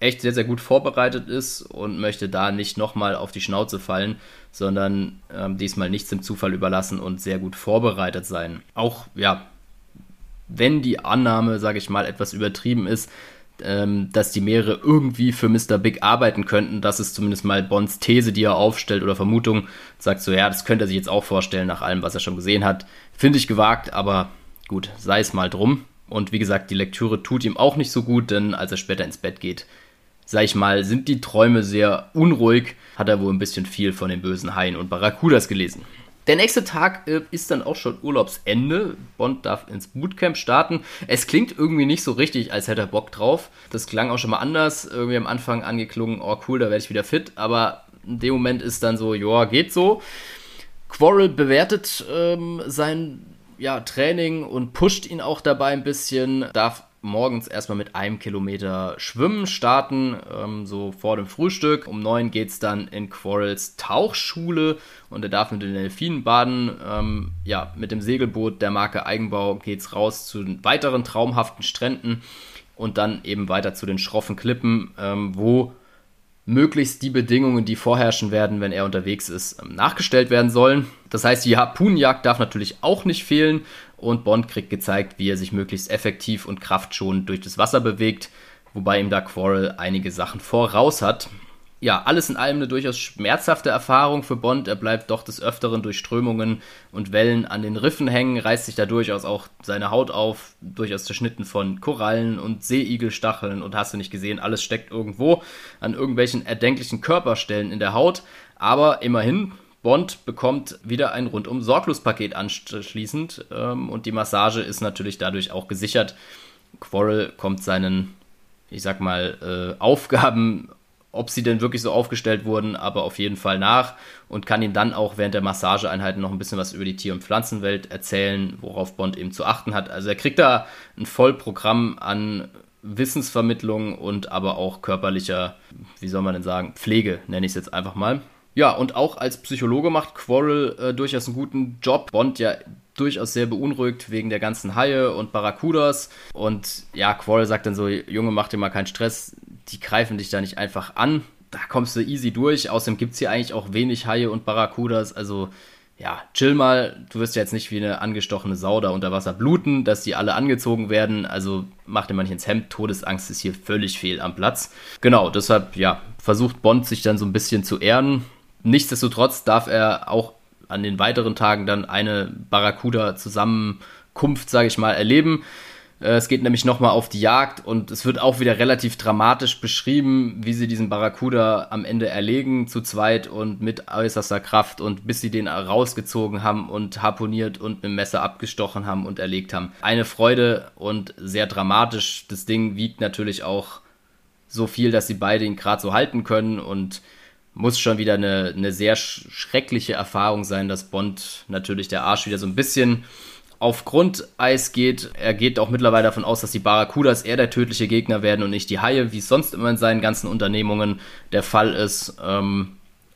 echt sehr, sehr gut vorbereitet ist und möchte da nicht nochmal auf die Schnauze fallen, sondern diesmal nichts dem Zufall überlassen und sehr gut vorbereitet sein. Auch, ja, wenn die Annahme, sage ich mal, etwas übertrieben ist, dass die Meere irgendwie für Mr. Big arbeiten könnten. Das ist zumindest mal Bonds These, die er aufstellt oder Vermutung. Sagt so, ja, das könnte er sich jetzt auch vorstellen, nach allem, was er schon gesehen hat. Finde ich gewagt, aber gut, sei es mal drum. Und wie gesagt, die Lektüre tut ihm auch nicht so gut, denn als er später ins Bett geht, sag ich mal, sind die Träume sehr unruhig. Hat er wohl ein bisschen viel von den bösen Haien und Barracudas gelesen. Der nächste Tag ist dann auch schon Urlaubsende. Bond darf ins Bootcamp starten. Es klingt irgendwie nicht so richtig, als hätte er Bock drauf. Das klang auch schon mal anders. Irgendwie am Anfang angeklungen, oh cool, da werde ich wieder fit. Aber in dem Moment ist dann so, ja, geht so. Quarrel bewertet sein Training und pusht ihn auch dabei ein bisschen. Darf morgens erstmal mit 1 Kilometer Schwimmen starten, so vor dem Frühstück. Um 9 geht es dann in Quarrels Tauchschule und er darf mit den Delfinen baden. Mit dem Segelboot der Marke Eigenbau geht es raus zu weiteren traumhaften Stränden und dann eben weiter zu den schroffen Klippen, wo möglichst die Bedingungen, die vorherrschen werden, wenn er unterwegs ist, nachgestellt werden sollen. Das heißt, die Harpunenjagd darf natürlich auch nicht fehlen und Bond kriegt gezeigt, wie er sich möglichst effektiv und kraftschonend durch das Wasser bewegt, wobei ihm da Quarrel einige Sachen voraus hat. Ja, alles in allem eine durchaus schmerzhafte Erfahrung für Bond. Er bleibt doch des Öfteren durch Strömungen und Wellen an den Riffen hängen, reißt sich da durchaus auch seine Haut auf, durchaus zerschnitten von Korallen und Seeigelstacheln und hast du nicht gesehen, alles steckt irgendwo an irgendwelchen erdenklichen Körperstellen in der Haut. Aber immerhin, Bond bekommt wieder ein Rundum-Sorglos-Paket anschließend und die Massage ist natürlich dadurch auch gesichert. Quarrel kommt seinen, Aufgaben, ob sie denn wirklich so aufgestellt wurden, aber auf jeden Fall nach und kann ihm dann auch während der Massageeinheiten noch ein bisschen was über die Tier- und Pflanzenwelt erzählen, worauf Bond eben zu achten hat. Also er kriegt da ein Vollprogramm an Wissensvermittlung und aber auch körperlicher, Pflege, nenne ich es jetzt einfach mal. Ja, und auch als Psychologe macht Quarrel durchaus einen guten Job. Bond ja durchaus sehr beunruhigt wegen der ganzen Haie und Barracudas. Und ja, Quarrel sagt dann so, Junge, mach dir mal keinen Stress, die greifen dich da nicht einfach an. Da kommst du easy durch. Außerdem gibt es hier eigentlich auch wenig Haie und Barracudas. Also ja, chill mal. Du wirst ja jetzt nicht wie eine angestochene Sau da unter Wasser bluten, dass die alle angezogen werden. Also mach dir mal nicht ins Hemd. Todesangst ist hier völlig fehl am Platz. Genau, deshalb versucht Bond sich dann so ein bisschen zu erden. Nichtsdestotrotz darf er auch an den weiteren Tagen dann eine Barracuda-Zusammenkunft, erleben. Es geht nämlich nochmal auf die Jagd und es wird auch wieder relativ dramatisch beschrieben, wie sie diesen Barracuda am Ende erlegen, zu zweit und mit äußerster Kraft und bis sie den rausgezogen haben und harpuniert und mit dem Messer abgestochen haben und erlegt haben. Eine Freude und sehr dramatisch. Das Ding wiegt natürlich auch so viel, dass sie beide ihn gerade so halten können und muss schon wieder eine sehr schreckliche Erfahrung sein, dass Bond natürlich der Arsch wieder so ein bisschen auf Grundeis geht. Er geht auch mittlerweile davon aus, dass die Barracudas eher der tödliche Gegner werden und nicht die Haie, wie es sonst immer in seinen ganzen Unternehmungen der Fall ist. Und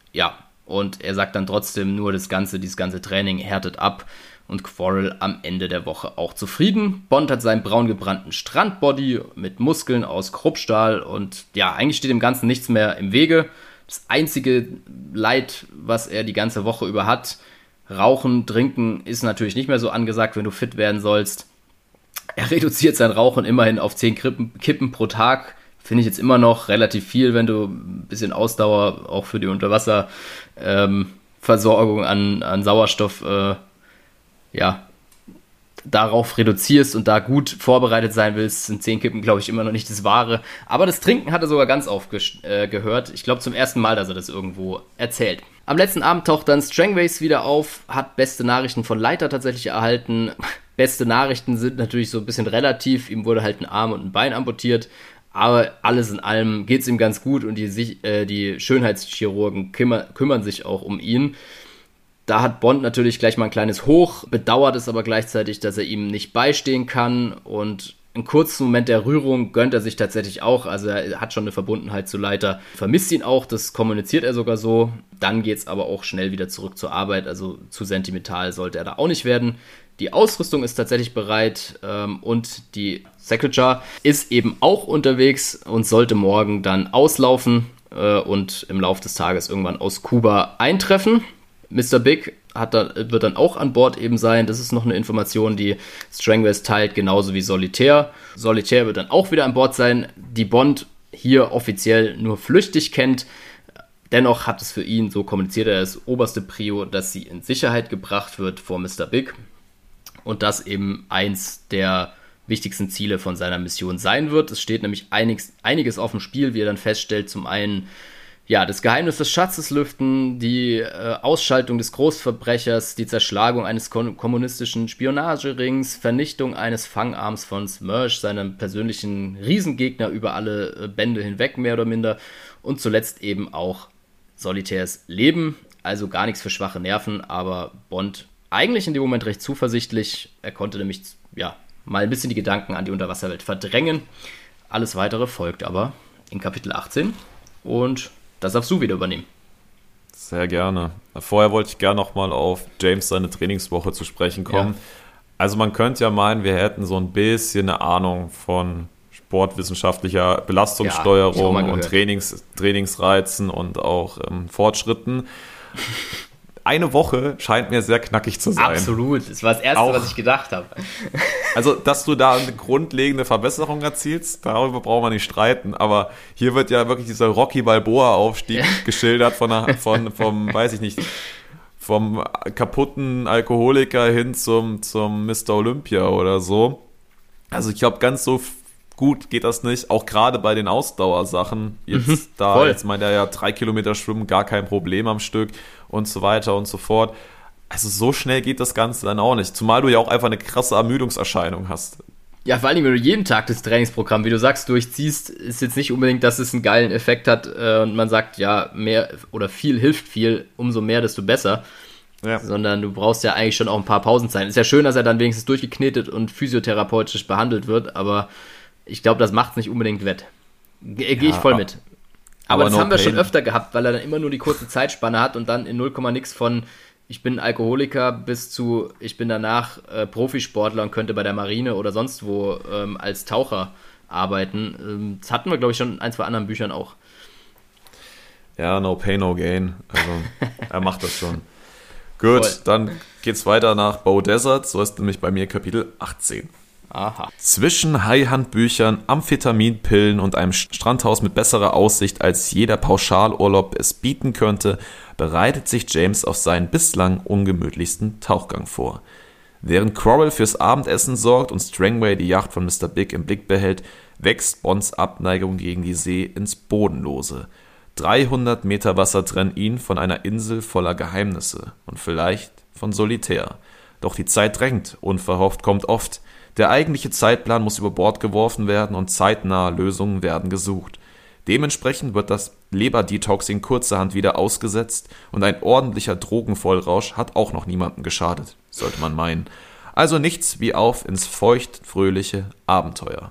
er sagt dann trotzdem nur, dieses ganze Training härtet ab und Quarrel am Ende der Woche auch zufrieden. Bond hat seinen braun gebrannten Strandbody mit Muskeln aus Kruppstahl und eigentlich steht dem Ganzen nichts mehr im Wege. Das einzige Leid, was er die ganze Woche über hat, Rauchen, Trinken ist natürlich nicht mehr so angesagt, wenn du fit werden sollst. Er reduziert sein Rauchen immerhin auf 10 Kippen pro Tag. Finde ich jetzt immer noch relativ viel, wenn du ein bisschen Ausdauer auch für die Unterwasserversorgung an Sauerstoff darauf reduzierst und da gut vorbereitet sein willst, sind 10 Kippen, glaube ich, immer noch nicht das Wahre. Aber das Trinken hat er sogar ganz aufgehört. Ich glaube zum ersten Mal, dass er das irgendwo erzählt. Am letzten Abend taucht dann Strangways wieder auf, hat beste Nachrichten von Leiter tatsächlich erhalten. Beste Nachrichten sind natürlich so ein bisschen relativ. Ihm wurde halt ein Arm und ein Bein amputiert. Aber alles in allem geht es ihm ganz gut und die Schönheitschirurgen kümmern sich auch um ihn. Da hat Bond natürlich gleich mal ein kleines Hoch, bedauert es aber gleichzeitig, dass er ihm nicht beistehen kann und einen kurzen Moment der Rührung gönnt er sich tatsächlich auch, also er hat schon eine Verbundenheit zu Leiter, vermisst ihn auch, das kommuniziert er sogar so, dann geht es aber auch schnell wieder zurück zur Arbeit, also zu sentimental sollte er da auch nicht werden. Die Ausrüstung ist tatsächlich bereit und die Secretary ist eben auch unterwegs und sollte morgen dann auslaufen und im Laufe des Tages irgendwann aus Kuba eintreffen. Mr. Big wird dann auch an Bord eben sein. Das ist noch eine Information, die Strangways teilt, genauso wie Solitär. Solitär wird dann auch wieder an Bord sein, die Bond hier offiziell nur flüchtig kennt. Dennoch hat es für ihn, so kommuniziert er, das oberste Prio, dass sie in Sicherheit gebracht wird vor Mr. Big. Und das eben eins der wichtigsten Ziele von seiner Mission sein wird. Es steht nämlich einiges auf dem Spiel, wie er dann feststellt. Zum einen, ja, das Geheimnis des Schatzes lüften, die Ausschaltung des Großverbrechers, die Zerschlagung eines kommunistischen Spionagerings, Vernichtung eines Fangarms von Smersh, seinem persönlichen Riesengegner über alle Bände hinweg, mehr oder minder. Und zuletzt eben auch Solitärs Leben. Also gar nichts für schwache Nerven, aber Bond eigentlich in dem Moment recht zuversichtlich. Er konnte nämlich mal ein bisschen die Gedanken an die Unterwasserwelt verdrängen. Alles Weitere folgt aber in Kapitel 18 und das darfst du wieder übernehmen. Sehr gerne. Vorher wollte ich gerne nochmal auf James seine Trainingswoche zu sprechen kommen. Ja. Also man könnte ja meinen, wir hätten so ein bisschen eine Ahnung von sportwissenschaftlicher Belastungssteuerung und Trainingsreizen und auch Fortschritten. Eine Woche scheint mir sehr knackig zu sein. Absolut, das war das Erste, was ich gedacht habe. Also, dass du da eine grundlegende Verbesserung erzielst, darüber brauchen wir nicht streiten, aber hier wird ja wirklich dieser Rocky Balboa-Aufstieg geschildert vom kaputten Alkoholiker hin zum Mr. Olympia oder so. Also ich glaube, ganz so gut geht das nicht, auch gerade bei den Ausdauersachen. Jetzt meint er ja 3 Kilometer schwimmen, gar kein Problem am Stück und so weiter und so fort. Also so schnell geht das Ganze dann auch nicht, zumal du ja auch einfach eine krasse Ermüdungserscheinung hast. Ja, vor allem, wenn du jeden Tag das Trainingsprogramm, wie du sagst, durchziehst, ist jetzt nicht unbedingt, dass es einen geilen Effekt hat und man sagt, ja, mehr oder viel hilft viel, umso mehr, desto besser. Ja. Sondern du brauchst ja eigentlich schon auch ein paar Pausenzeiten. Ist ja schön, dass er dann wenigstens durchgeknetet und physiotherapeutisch behandelt wird, aber ich glaube, das macht es nicht unbedingt wett. Gehe ich voll mit. Aber das haben wir schon öfter gehabt, weil er dann immer nur die kurze Zeitspanne hat und dann in 0,nix von ich bin Alkoholiker bis zu ich bin danach Profisportler und könnte bei der Marine oder sonst wo als Taucher arbeiten. Das hatten wir, glaube ich, schon in 1, 2 anderen Büchern auch. Ja, no pain, no gain. Also er macht das schon. Gut, dann geht's weiter nach Bow Desert. So ist nämlich bei mir Kapitel 18. Aha. Zwischen High-Hand-Büchern, Amphetaminpillen und einem Strandhaus mit besserer Aussicht, als jeder Pauschalurlaub es bieten könnte, bereitet sich James auf seinen bislang ungemütlichsten Tauchgang vor. Während Quarrel fürs Abendessen sorgt und Strangway die Yacht von Mr. Big im Blick behält, wächst Bonds Abneigung gegen die See ins Bodenlose. 300 Meter Wasser trennen ihn von einer Insel voller Geheimnisse und vielleicht von Solitär. Doch die Zeit drängt, unverhofft kommt oft. Der eigentliche Zeitplan muss über Bord geworfen werden und zeitnahe Lösungen werden gesucht. Dementsprechend wird das Leber-Detoxing kurzerhand wieder ausgesetzt und ein ordentlicher Drogenvollrausch hat auch noch niemandem geschadet, sollte man meinen. Also nichts wie auf ins feucht-fröhliche Abenteuer.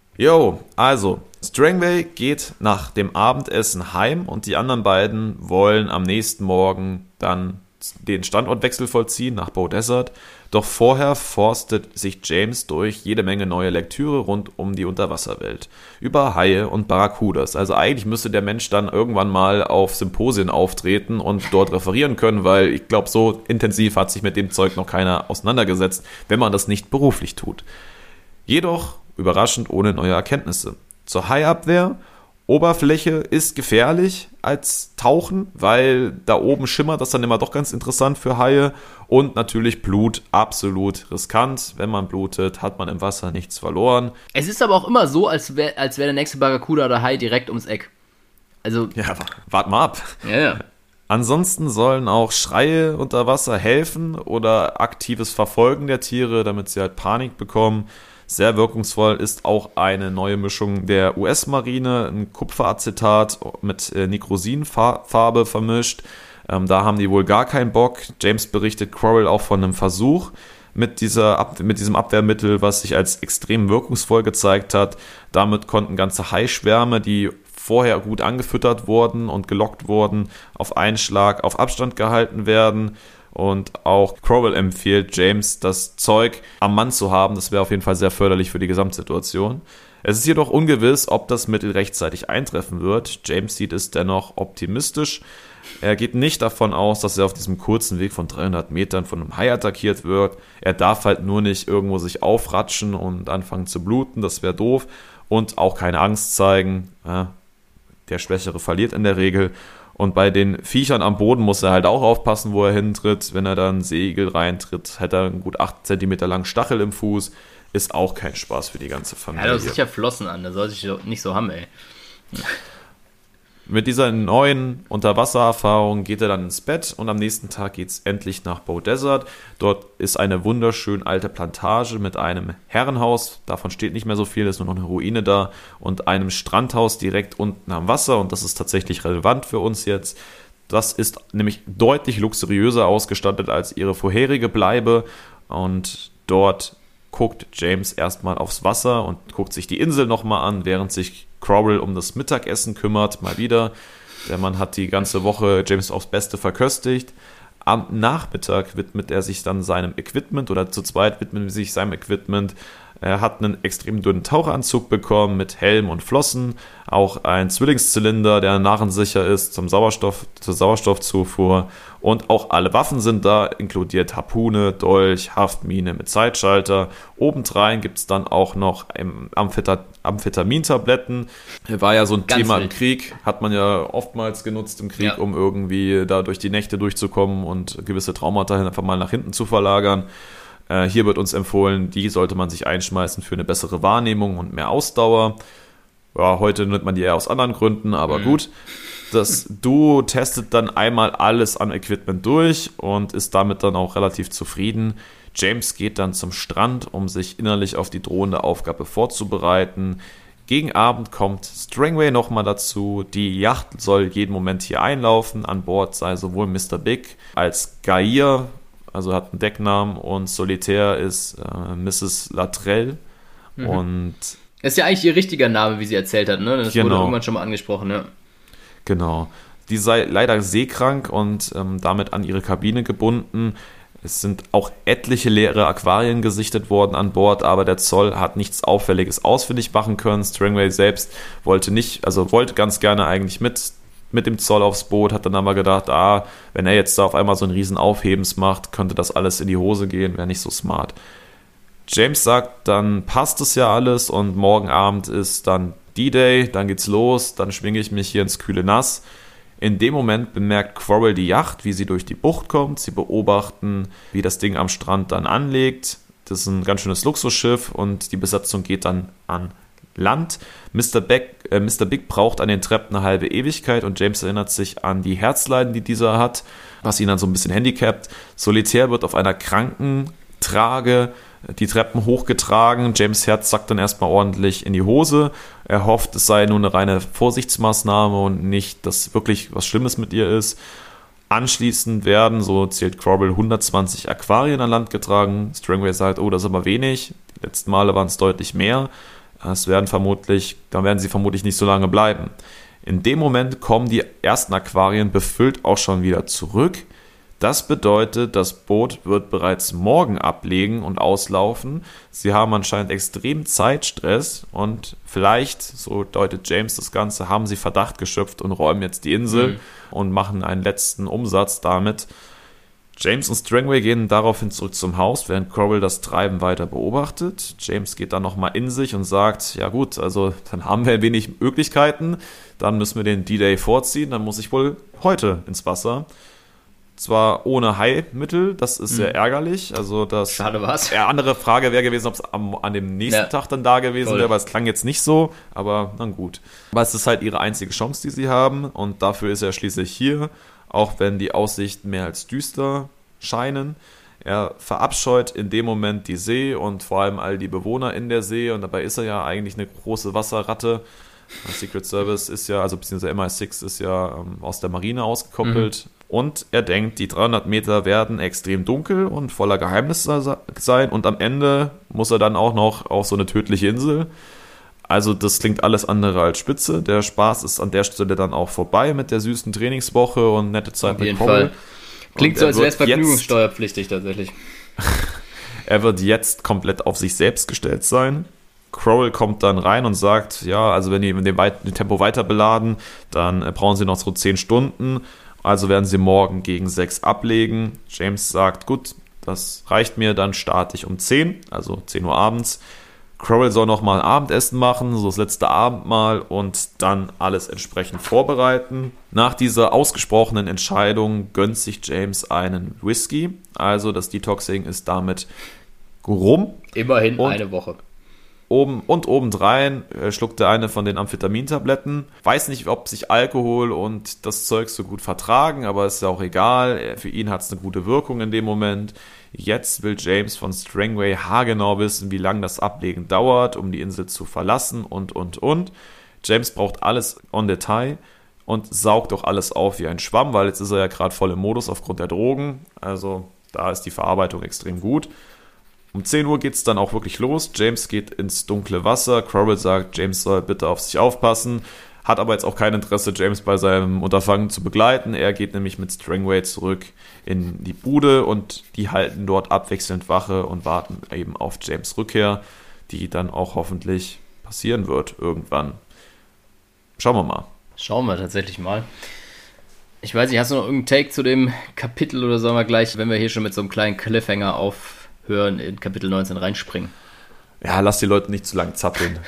Also Strangway geht nach dem Abendessen heim und die anderen beiden wollen am nächsten Morgen dann den Standortwechsel vollziehen nach Bow Desert. Doch vorher forstet sich James durch jede Menge neue Lektüre rund um die Unterwasserwelt. Über Haie und Barracudas. Also eigentlich müsste der Mensch dann irgendwann mal auf Symposien auftreten und dort referieren können, weil ich glaube, so intensiv hat sich mit dem Zeug noch keiner auseinandergesetzt, wenn man das nicht beruflich tut. Jedoch überraschend ohne neue Erkenntnisse. Zur Haiabwehr. Oberfläche ist gefährlich als Tauchen, weil da oben schimmert das dann immer doch ganz interessant für Haie. Und natürlich Blut, absolut riskant. Wenn man blutet, hat man im Wasser nichts verloren. Es ist aber auch immer so, als wär der nächste Barracuda oder Hai direkt ums Eck. Also ja, wart mal ab. Ja. Ansonsten sollen auch Schreie unter Wasser helfen oder aktives Verfolgen der Tiere, damit sie halt Panik bekommen. Sehr wirkungsvoll ist auch eine neue Mischung der US-Marine, ein Kupferacetat mit Nikrosinfarbe vermischt. Da haben die wohl gar keinen Bock. James berichtet Quarrel auch von einem Versuch mit diesem Abwehrmittel, was sich als extrem wirkungsvoll gezeigt hat. Damit konnten ganze Haischwärme, die vorher gut angefüttert wurden und gelockt wurden, auf einen Schlag auf Abstand gehalten werden. Und auch Crowell empfiehlt James, das Zeug am Mann zu haben. Das wäre auf jeden Fall sehr förderlich für die Gesamtsituation. Es ist jedoch ungewiss, ob das Mittel rechtzeitig eintreffen wird. James sieht es dennoch optimistisch. Er geht nicht davon aus, dass er auf diesem kurzen Weg von 300 Metern von einem Hai attackiert wird. Er darf halt nur nicht irgendwo sich aufratschen und anfangen zu bluten, das wäre doof. Und auch keine Angst zeigen. Ja, der Schwächere verliert in der Regel. Und bei den Viechern am Boden muss er halt auch aufpassen, wo er hintritt. Wenn er dann einen Seeigel reintritt, hat er einen gut 8 cm langen Stachel im Fuß. Ist auch kein Spaß für die ganze Familie. Ja, das ist sicher Flossen an, da soll ich nicht so haben, ey. Mit dieser neuen Unterwassererfahrung geht er dann ins Bett und am nächsten Tag geht es endlich nach Bow Desert. Dort ist eine wunderschön alte Plantage mit einem Herrenhaus, davon steht nicht mehr so viel, ist nur noch eine Ruine da, und einem Strandhaus direkt unten am Wasser, und das ist tatsächlich relevant für uns jetzt. Das ist nämlich deutlich luxuriöser ausgestattet als ihre vorherige Bleibe, und dort guckt James erstmal aufs Wasser und guckt sich die Insel nochmal an, während sich Crowell um das Mittagessen kümmert, mal wieder. Der Mann hat die ganze Woche James aufs Beste verköstigt. Am Nachmittag widmet er sich dann seinem Equipment, oder zu zweit widmen sie sich seinem Equipment. Er hat einen extrem dünnen Taucheranzug bekommen mit Helm und Flossen, auch ein Zwillingszylinder, der narrensicher ist zur Sauerstoffzufuhr, und auch alle Waffen sind da, inkludiert Harpune, Dolch, Haftmine mit Zeitschalter. Obendrein gibt es dann auch noch Amphetamintabletten. War ja so ein Thema im Krieg, hat man ja oftmals genutzt im Krieg, um irgendwie da durch die Nächte durchzukommen und gewisse Traumata einfach mal nach hinten zu verlagern. Hier wird uns empfohlen, die sollte man sich einschmeißen für eine bessere Wahrnehmung und mehr Ausdauer. Ja, heute nimmt man die eher aus anderen Gründen, aber gut. Das Duo testet dann einmal alles an Equipment durch und ist damit dann auch relativ zufrieden. James geht dann zum Strand, um sich innerlich auf die drohende Aufgabe vorzubereiten. Gegen Abend kommt Strangway nochmal dazu. Die Yacht soll jeden Moment hier einlaufen. An Bord sei sowohl Mr. Big als Gaia, also hat einen Decknamen, und Solitär ist Mrs. Latrell. Und ist ja eigentlich ihr richtiger Name, wie sie erzählt hat, ne? Das wurde irgendwann schon mal angesprochen, ne? Genau. Die sei leider seekrank und damit an ihre Kabine gebunden. Es sind auch etliche leere Aquarien gesichtet worden an Bord, aber der Zoll hat nichts Auffälliges ausfindig machen können. Strangway selbst wollte ganz gerne eigentlich mit dem Zoll aufs Boot, hat dann aber gedacht, wenn er jetzt da auf einmal so einen riesen Aufhebens macht, könnte das alles in die Hose gehen, wäre nicht so smart. James sagt, dann passt es ja alles und morgen Abend ist dann D-Day, dann geht's los, dann schwinge ich mich hier ins kühle Nass. In dem Moment bemerkt Crowell die Yacht, wie sie durch die Bucht kommt. Sie beobachten, wie das Ding am Strand dann anlegt. Das ist ein ganz schönes Luxusschiff und die Besatzung geht dann an Land. Mr. Big braucht an den Treppen eine halbe Ewigkeit und James erinnert sich an die Herzleiden, die dieser hat, was ihn dann so ein bisschen handicapt. Solitär wird auf einer Krankentrage die Treppen hochgetragen. James' Herz sackt dann erstmal ordentlich in die Hose. Er hofft, es sei nur eine reine Vorsichtsmaßnahme und nicht, dass wirklich was Schlimmes mit ihr ist. Anschließend werden, so zählt Crowell, 120 Aquarien an Land getragen. Strangway sagt, das ist aber wenig. Die letzten Male waren es deutlich mehr. Dann werden sie vermutlich nicht so lange bleiben. In dem Moment kommen die ersten Aquarien befüllt auch schon wieder zurück. Das bedeutet, das Boot wird bereits morgen ablegen und auslaufen. Sie haben anscheinend extrem Zeitstress und vielleicht, so deutet James das Ganze, haben sie Verdacht geschöpft und räumen jetzt die Insel und machen einen letzten Umsatz damit. James und Strangway gehen daraufhin zurück zum Haus, während Crowell das Treiben weiter beobachtet. James geht dann nochmal in sich und sagt, ja gut, also dann haben wir wenig Möglichkeiten, dann müssen wir den D-Day vorziehen, dann muss ich wohl heute ins Wasser. Zwar ohne Heilmittel, das ist sehr ärgerlich. Also das schade was. Andere Frage wäre gewesen, ob es an dem nächsten Tag dann da gewesen wäre, aber es klang jetzt nicht so, aber na gut. Aber es ist halt ihre einzige Chance, die sie haben und dafür ist er schließlich hier, auch wenn die Aussichten mehr als düster scheinen. Er verabscheut in dem Moment die See und vor allem all die Bewohner in der See und dabei ist er ja eigentlich eine große Wasserratte. Secret Service ist ja, also beziehungsweise MI6 ist ja aus der Marine ausgekoppelt. Und er denkt, die 300 Meter werden extrem dunkel und voller Geheimnisse sein. Und am Ende muss er dann auch noch auf so eine tödliche Insel. Also das klingt alles andere als spitze. Der Spaß ist an der Stelle dann auch vorbei mit der süßen Trainingswoche und nette Zeit mit Crowell. Klingt so, als wäre es vergnügungssteuerpflichtig tatsächlich. Er wird jetzt komplett auf sich selbst gestellt sein. Crowell kommt dann rein und sagt, ja, also wenn die mit dem Tempo weiter beladen, dann brauchen sie noch so 10 Stunden. Also werden sie morgen gegen 6 ablegen. James sagt, gut, das reicht mir, dann starte ich um 10, also 10 Uhr abends. Crowell soll nochmal ein Abendessen machen, so das letzte Abendmahl und dann alles entsprechend vorbereiten. Nach dieser ausgesprochenen Entscheidung gönnt sich James einen Whisky, also das Detoxing ist damit rum. Immerhin eine Woche. Obendrein schluckt er eine von den Amphetamintabletten. Weiß nicht, ob sich Alkohol und das Zeug so gut vertragen, aber ist ja auch egal. Für ihn hat es eine gute Wirkung in dem Moment. Jetzt will James von Strangway haargenau wissen, wie lange das Ablegen dauert, um die Insel zu verlassen und. James braucht alles en Detail und saugt auch alles auf wie ein Schwamm, weil jetzt ist er ja gerade voll im Modus aufgrund der Drogen. Also da ist die Verarbeitung extrem gut. Um 10 Uhr geht es dann auch wirklich los. James geht ins dunkle Wasser. Crowell sagt, James soll bitte auf sich aufpassen. Hat aber jetzt auch kein Interesse, James bei seinem Unterfangen zu begleiten. Er geht nämlich mit Strangway zurück in die Bude und die halten dort abwechselnd Wache und warten eben auf James' Rückkehr, die dann auch hoffentlich passieren wird irgendwann. Schauen wir mal. Schauen wir tatsächlich mal. Ich weiß nicht, hast du noch irgendeinen Take zu dem Kapitel oder sollen wir gleich, wenn wir hier schon mit so einem kleinen Cliffhanger aufhören, in Kapitel 19 reinspringen? Ja, lass die Leute nicht zu lang zappeln.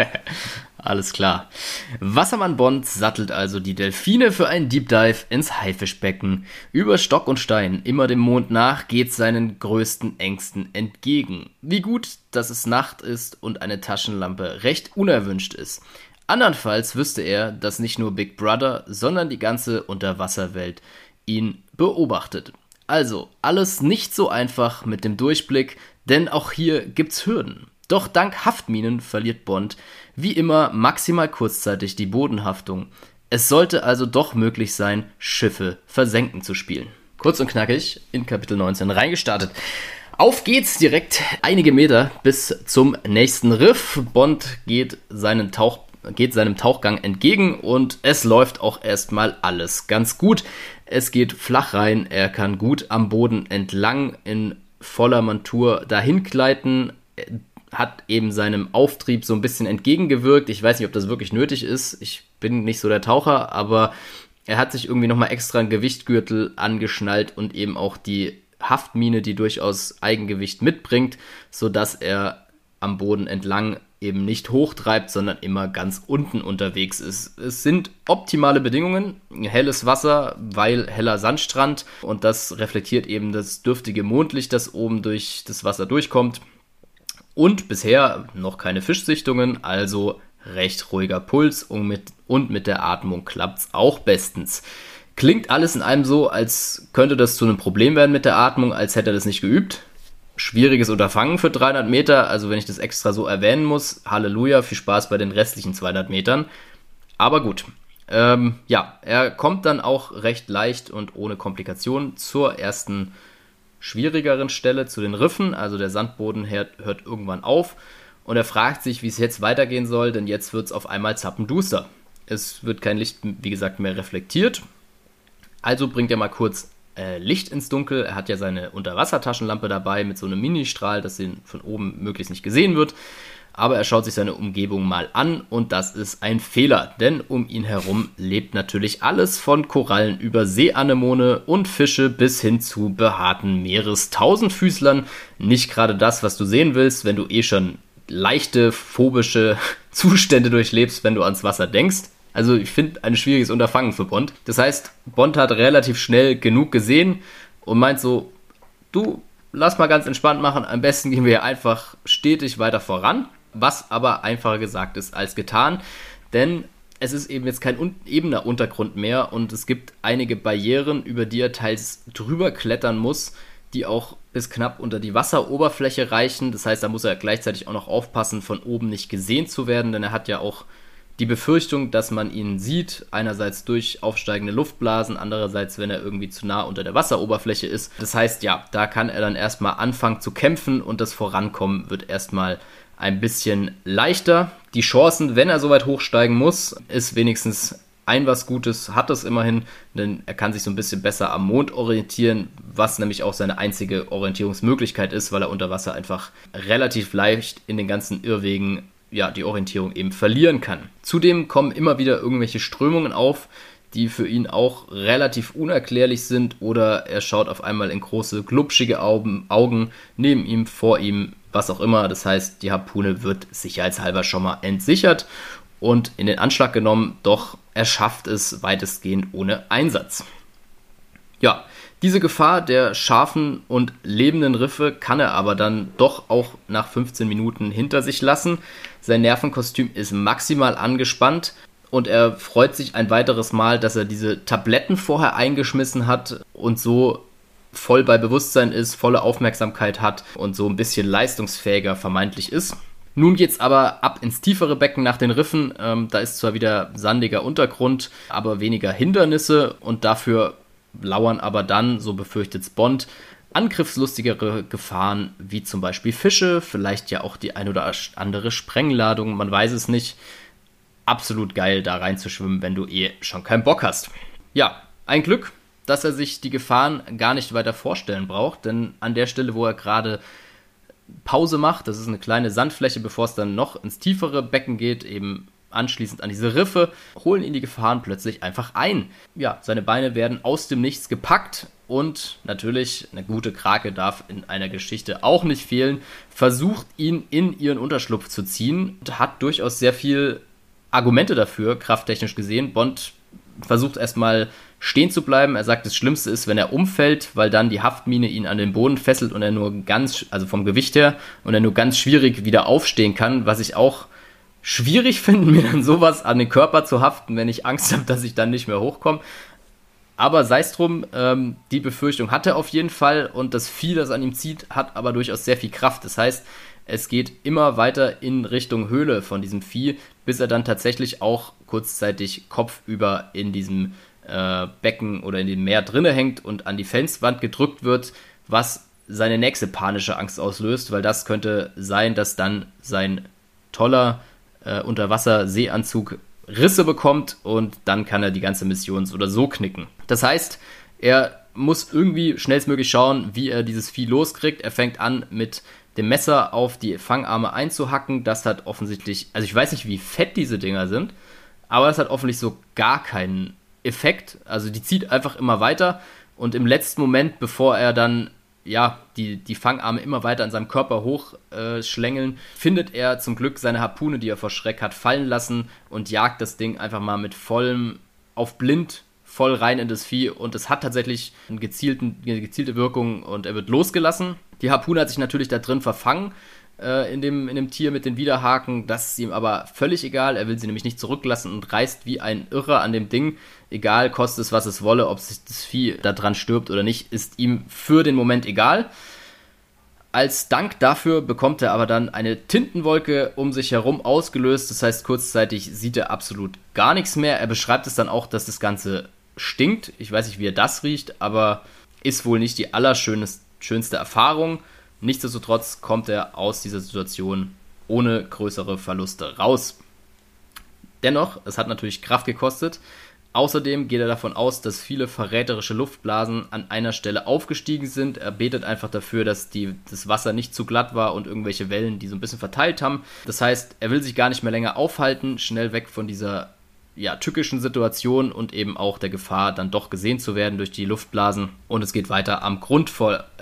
Alles klar. Wassermann Bond sattelt also die Delfine für einen Deep Dive ins Haifischbecken. Über Stock und Stein, immer dem Mond nach, geht seinen größten Ängsten entgegen. Wie gut, dass es Nacht ist und eine Taschenlampe recht unerwünscht ist. Andernfalls wüsste er, dass nicht nur Big Brother, sondern die ganze Unterwasserwelt ihn beobachtet. Also, alles nicht so einfach mit dem Durchblick, denn auch hier gibt's Hürden. Doch dank Haftminen verliert Bond wie immer maximal kurzzeitig die Bodenhaftung. Es sollte also doch möglich sein, Schiffe versenken zu spielen. Kurz und knackig in Kapitel 19 reingestartet. Auf geht's direkt einige Meter bis zum nächsten Riff. Bond geht seinem Tauchgang entgegen und es läuft auch erstmal alles ganz gut. Es geht flach rein, er kann gut am Boden entlang in voller Montur dahin gleiten, hat eben seinem Auftrieb so ein bisschen entgegengewirkt. Ich weiß nicht, ob das wirklich nötig ist. Ich bin nicht so der Taucher, aber er hat sich irgendwie nochmal extra einen Gewichtgürtel angeschnallt und eben auch die Haftmine, die durchaus Eigengewicht mitbringt, sodass er am Boden entlang eben nicht hochtreibt, sondern immer ganz unten unterwegs ist. Es sind optimale Bedingungen, helles Wasser, weil heller Sandstrand und das reflektiert eben das dürftige Mondlicht, das oben durch das Wasser durchkommt. Und bisher noch keine Fischsichtungen, also recht ruhiger Puls und mit der Atmung klappt's auch bestens. Klingt alles in einem so, als könnte das zu einem Problem werden mit der Atmung, als hätte er das nicht geübt. Schwieriges Unterfangen für 300 Meter, also wenn ich das extra so erwähnen muss, Halleluja, viel Spaß bei den restlichen 200 Metern. Aber gut, er kommt dann auch recht leicht und ohne Komplikationen zur ersten schwierigeren Stelle, zu den Riffen, also der Sandboden hört irgendwann auf und er fragt sich, wie es jetzt weitergehen soll, denn jetzt wird es auf einmal zappenduster. Es wird kein Licht, wie gesagt, mehr reflektiert, also bringt er mal kurz Licht ins Dunkel. Er hat ja seine Unterwassertaschenlampe dabei mit so einem Ministrahl, dass sie von oben möglichst nicht gesehen wird. Aber er schaut sich seine Umgebung mal an und das ist ein Fehler, denn um ihn herum lebt natürlich alles von Korallen über Seeanemone und Fische bis hin zu behaarten Meerestausendfüßlern. Nicht gerade das, was du sehen willst, wenn du schon leichte phobische Zustände durchlebst, wenn du ans Wasser denkst. Also ich finde ein schwieriges Unterfangen für Bond. Das heißt, Bond hat relativ schnell genug gesehen und meint so, du, lass mal ganz entspannt machen, am besten gehen wir einfach stetig weiter voran, was aber einfacher gesagt ist als getan, denn es ist eben jetzt kein ebener Untergrund mehr und es gibt einige Barrieren, über die er teils drüber klettern muss, die auch bis knapp unter die Wasseroberfläche reichen. Das heißt, da muss er gleichzeitig auch noch aufpassen, von oben nicht gesehen zu werden, denn er hat ja auch die Befürchtung, dass man ihn sieht, einerseits durch aufsteigende Luftblasen, andererseits, wenn er irgendwie zu nah unter der Wasseroberfläche ist. Das heißt, ja, da kann er dann erstmal anfangen zu kämpfen und das Vorankommen wird erstmal ein bisschen leichter. Die Chancen, wenn er so weit hochsteigen muss, ist wenigstens was Gutes hat es immerhin, denn er kann sich so ein bisschen besser am Mond orientieren, was nämlich auch seine einzige Orientierungsmöglichkeit ist, weil er unter Wasser einfach relativ leicht in den ganzen Irrwegen die Orientierung eben verlieren kann. Zudem kommen immer wieder irgendwelche Strömungen auf, die für ihn auch relativ unerklärlich sind, oder er schaut auf einmal in große, glubschige Augen neben ihm, vor ihm, was auch immer. Das heißt, die Harpune wird sicherheitshalber schon mal entsichert und in den Anschlag genommen, doch er schafft es weitestgehend ohne Einsatz. Ja, diese Gefahr der scharfen und lebenden Riffe kann er aber dann doch auch nach 15 Minuten hinter sich lassen. Sein Nervenkostüm ist maximal angespannt und er freut sich ein weiteres Mal, dass er diese Tabletten vorher eingeschmissen hat und so voll bei Bewusstsein ist, volle Aufmerksamkeit hat und so ein bisschen leistungsfähiger vermeintlich ist. Nun geht's aber ab ins tiefere Becken nach den Riffen. Da ist zwar wieder sandiger Untergrund, aber weniger Hindernisse, und dafür lauern aber dann, so befürchtet Bond, angriffslustigere Gefahren, wie zum Beispiel Fische, vielleicht ja auch die ein oder andere Sprengladung, man weiß es nicht. Absolut geil, da reinzuschwimmen, wenn du schon keinen Bock hast. Ja, ein Glück, dass er sich die Gefahren gar nicht weiter vorstellen braucht, denn an der Stelle, wo er gerade Pause macht, das ist eine kleine Sandfläche, bevor es dann noch ins tiefere Becken geht, eben anschließend an diese Riffe, holen ihn die Gefahren plötzlich einfach ein. Ja, seine Beine werden aus dem Nichts gepackt und natürlich, eine gute Krake darf in einer Geschichte auch nicht fehlen, versucht ihn in ihren Unterschlupf zu ziehen und hat durchaus sehr viel Argumente dafür, krafttechnisch gesehen. Bond versucht erstmal stehen zu bleiben. Er sagt, das Schlimmste ist, wenn er umfällt, weil dann die Haftmine ihn an den Boden fesselt und er nur also vom Gewicht her, und er nur ganz schwierig wieder aufstehen kann, was ich auch schwierig finde, mir dann sowas an den Körper zu haften, wenn ich Angst habe, dass ich dann nicht mehr hochkomme. Aber sei es drum, die Befürchtung hat er auf jeden Fall, und das Vieh, das an ihm zieht, hat aber durchaus sehr viel Kraft. Das heißt, es geht immer weiter in Richtung Höhle von diesem Vieh, bis er dann tatsächlich auch kurzzeitig kopfüber in diesem Becken oder in dem Meer drinne hängt und an die Felswand gedrückt wird, was seine nächste panische Angst auslöst, weil das könnte sein, dass dann sein toller Unterwasser-Seeanzug Risse bekommt und dann kann er die ganze Mission so oder so knicken. Das heißt, er muss irgendwie schnellstmöglich schauen, wie er dieses Vieh loskriegt. Er fängt an, mit dem Messer auf die Fangarme einzuhacken. Das hat offensichtlich, also ich weiß nicht, wie fett diese Dinger sind, aber das hat offensichtlich so gar keinen Effekt. Also die zieht einfach immer weiter, und im letzten Moment, bevor er dann die Fangarme immer weiter an seinem Körper hochschlängeln, findet er zum Glück seine Harpune, die er vor Schreck hat fallen lassen, und jagt das Ding einfach mal mit auf blind voll rein in das Vieh, und es hat tatsächlich eine gezielte Wirkung und er wird losgelassen. Die Harpune hat sich natürlich da drin verfangen, in dem Tier mit den Widerhaken. Das ist ihm aber völlig egal, er will sie nämlich nicht zurücklassen und reißt wie ein Irrer an dem Ding. Egal, kostet es, was es wolle, ob sich das Vieh da dran stirbt oder nicht, ist ihm für den Moment egal. Als Dank dafür bekommt er aber dann eine Tintenwolke um sich herum ausgelöst. Das heißt, kurzzeitig sieht er absolut gar nichts mehr. Er beschreibt es dann auch, dass das Ganze stinkt. Ich weiß nicht, wie er das riecht, aber ist wohl nicht die allerschönste Erfahrung. Nichtsdestotrotz kommt er aus dieser Situation ohne größere Verluste raus. Dennoch, es hat natürlich Kraft gekostet. Außerdem geht er davon aus, dass viele verräterische Luftblasen an einer Stelle aufgestiegen sind. Er betet einfach dafür, dass das Wasser nicht zu glatt war und irgendwelche Wellen, die so ein bisschen verteilt haben. Das heißt, er will sich gar nicht mehr länger aufhalten, schnell weg von dieser tückischen Situation und eben auch der Gefahr, dann doch gesehen zu werden durch die Luftblasen. Und es geht weiter am Grund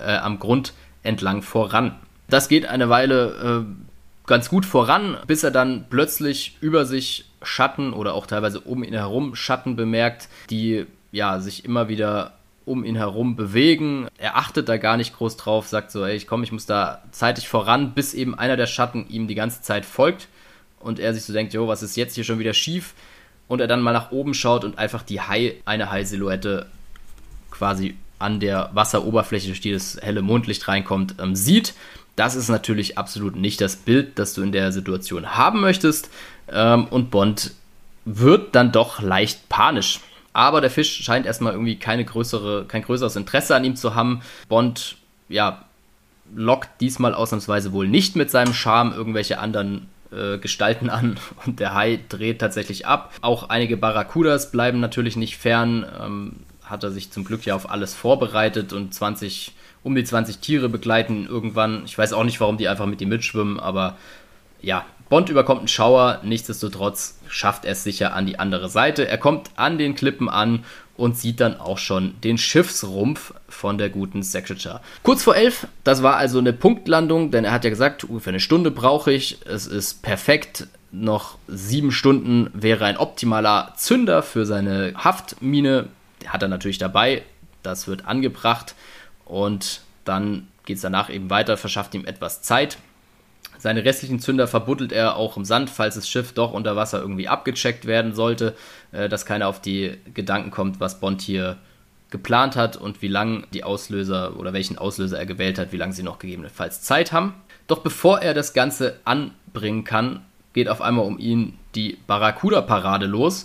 entlang voran. Das geht eine Weile ganz gut voran, bis er dann plötzlich über sich Schatten oder auch teilweise um ihn herum Schatten bemerkt, die sich immer wieder um ihn herum bewegen. Er achtet da gar nicht groß drauf, sagt so, ich muss da zeitig voran, bis eben einer der Schatten ihm die ganze Zeit folgt und er sich so denkt, was ist jetzt hier schon wieder schief? Und er dann mal nach oben schaut und einfach eine Hai-Silhouette quasi an der Wasseroberfläche, durch die das helle Mondlicht reinkommt, sieht. Das ist natürlich absolut nicht das Bild, das du in der Situation haben möchtest. Und Bond wird dann doch leicht panisch. Aber der Fisch scheint erstmal irgendwie kein größeres Interesse an ihm zu haben. Bond, lockt diesmal ausnahmsweise wohl nicht mit seinem Charme irgendwelche anderen Gestalten an und der Hai dreht tatsächlich ab. Auch einige Barracudas bleiben natürlich nicht fern, hat er sich zum Glück ja auf alles vorbereitet und um die 20 Tiere begleiten irgendwann. Ich weiß auch nicht, warum die einfach mit ihm mitschwimmen, aber ja, Bond überkommt einen Schauer, nichtsdestotrotz schafft er es sicher an die andere Seite. Er kommt an den Klippen an und sieht dann auch schon den Schiffsrumpf von der guten Secretar. Kurz vor 11, das war also eine Punktlandung, denn er hat ja gesagt, ungefähr eine Stunde brauche ich, es ist perfekt, noch 7 Stunden wäre ein optimaler Zünder für seine Haftmine, der hat er natürlich dabei, das wird angebracht und dann geht es danach eben weiter, verschafft ihm etwas Zeit. Seine restlichen Zünder verbuddelt er auch im Sand, falls das Schiff doch unter Wasser irgendwie abgecheckt werden sollte, dass keiner auf die Gedanken kommt, was Bond hier geplant hat und wie lange die Auslöser oder welchen Auslöser er gewählt hat, wie lange sie noch gegebenenfalls Zeit haben. Doch bevor er das Ganze anbringen kann, geht auf einmal um ihn die Barracuda-Parade los.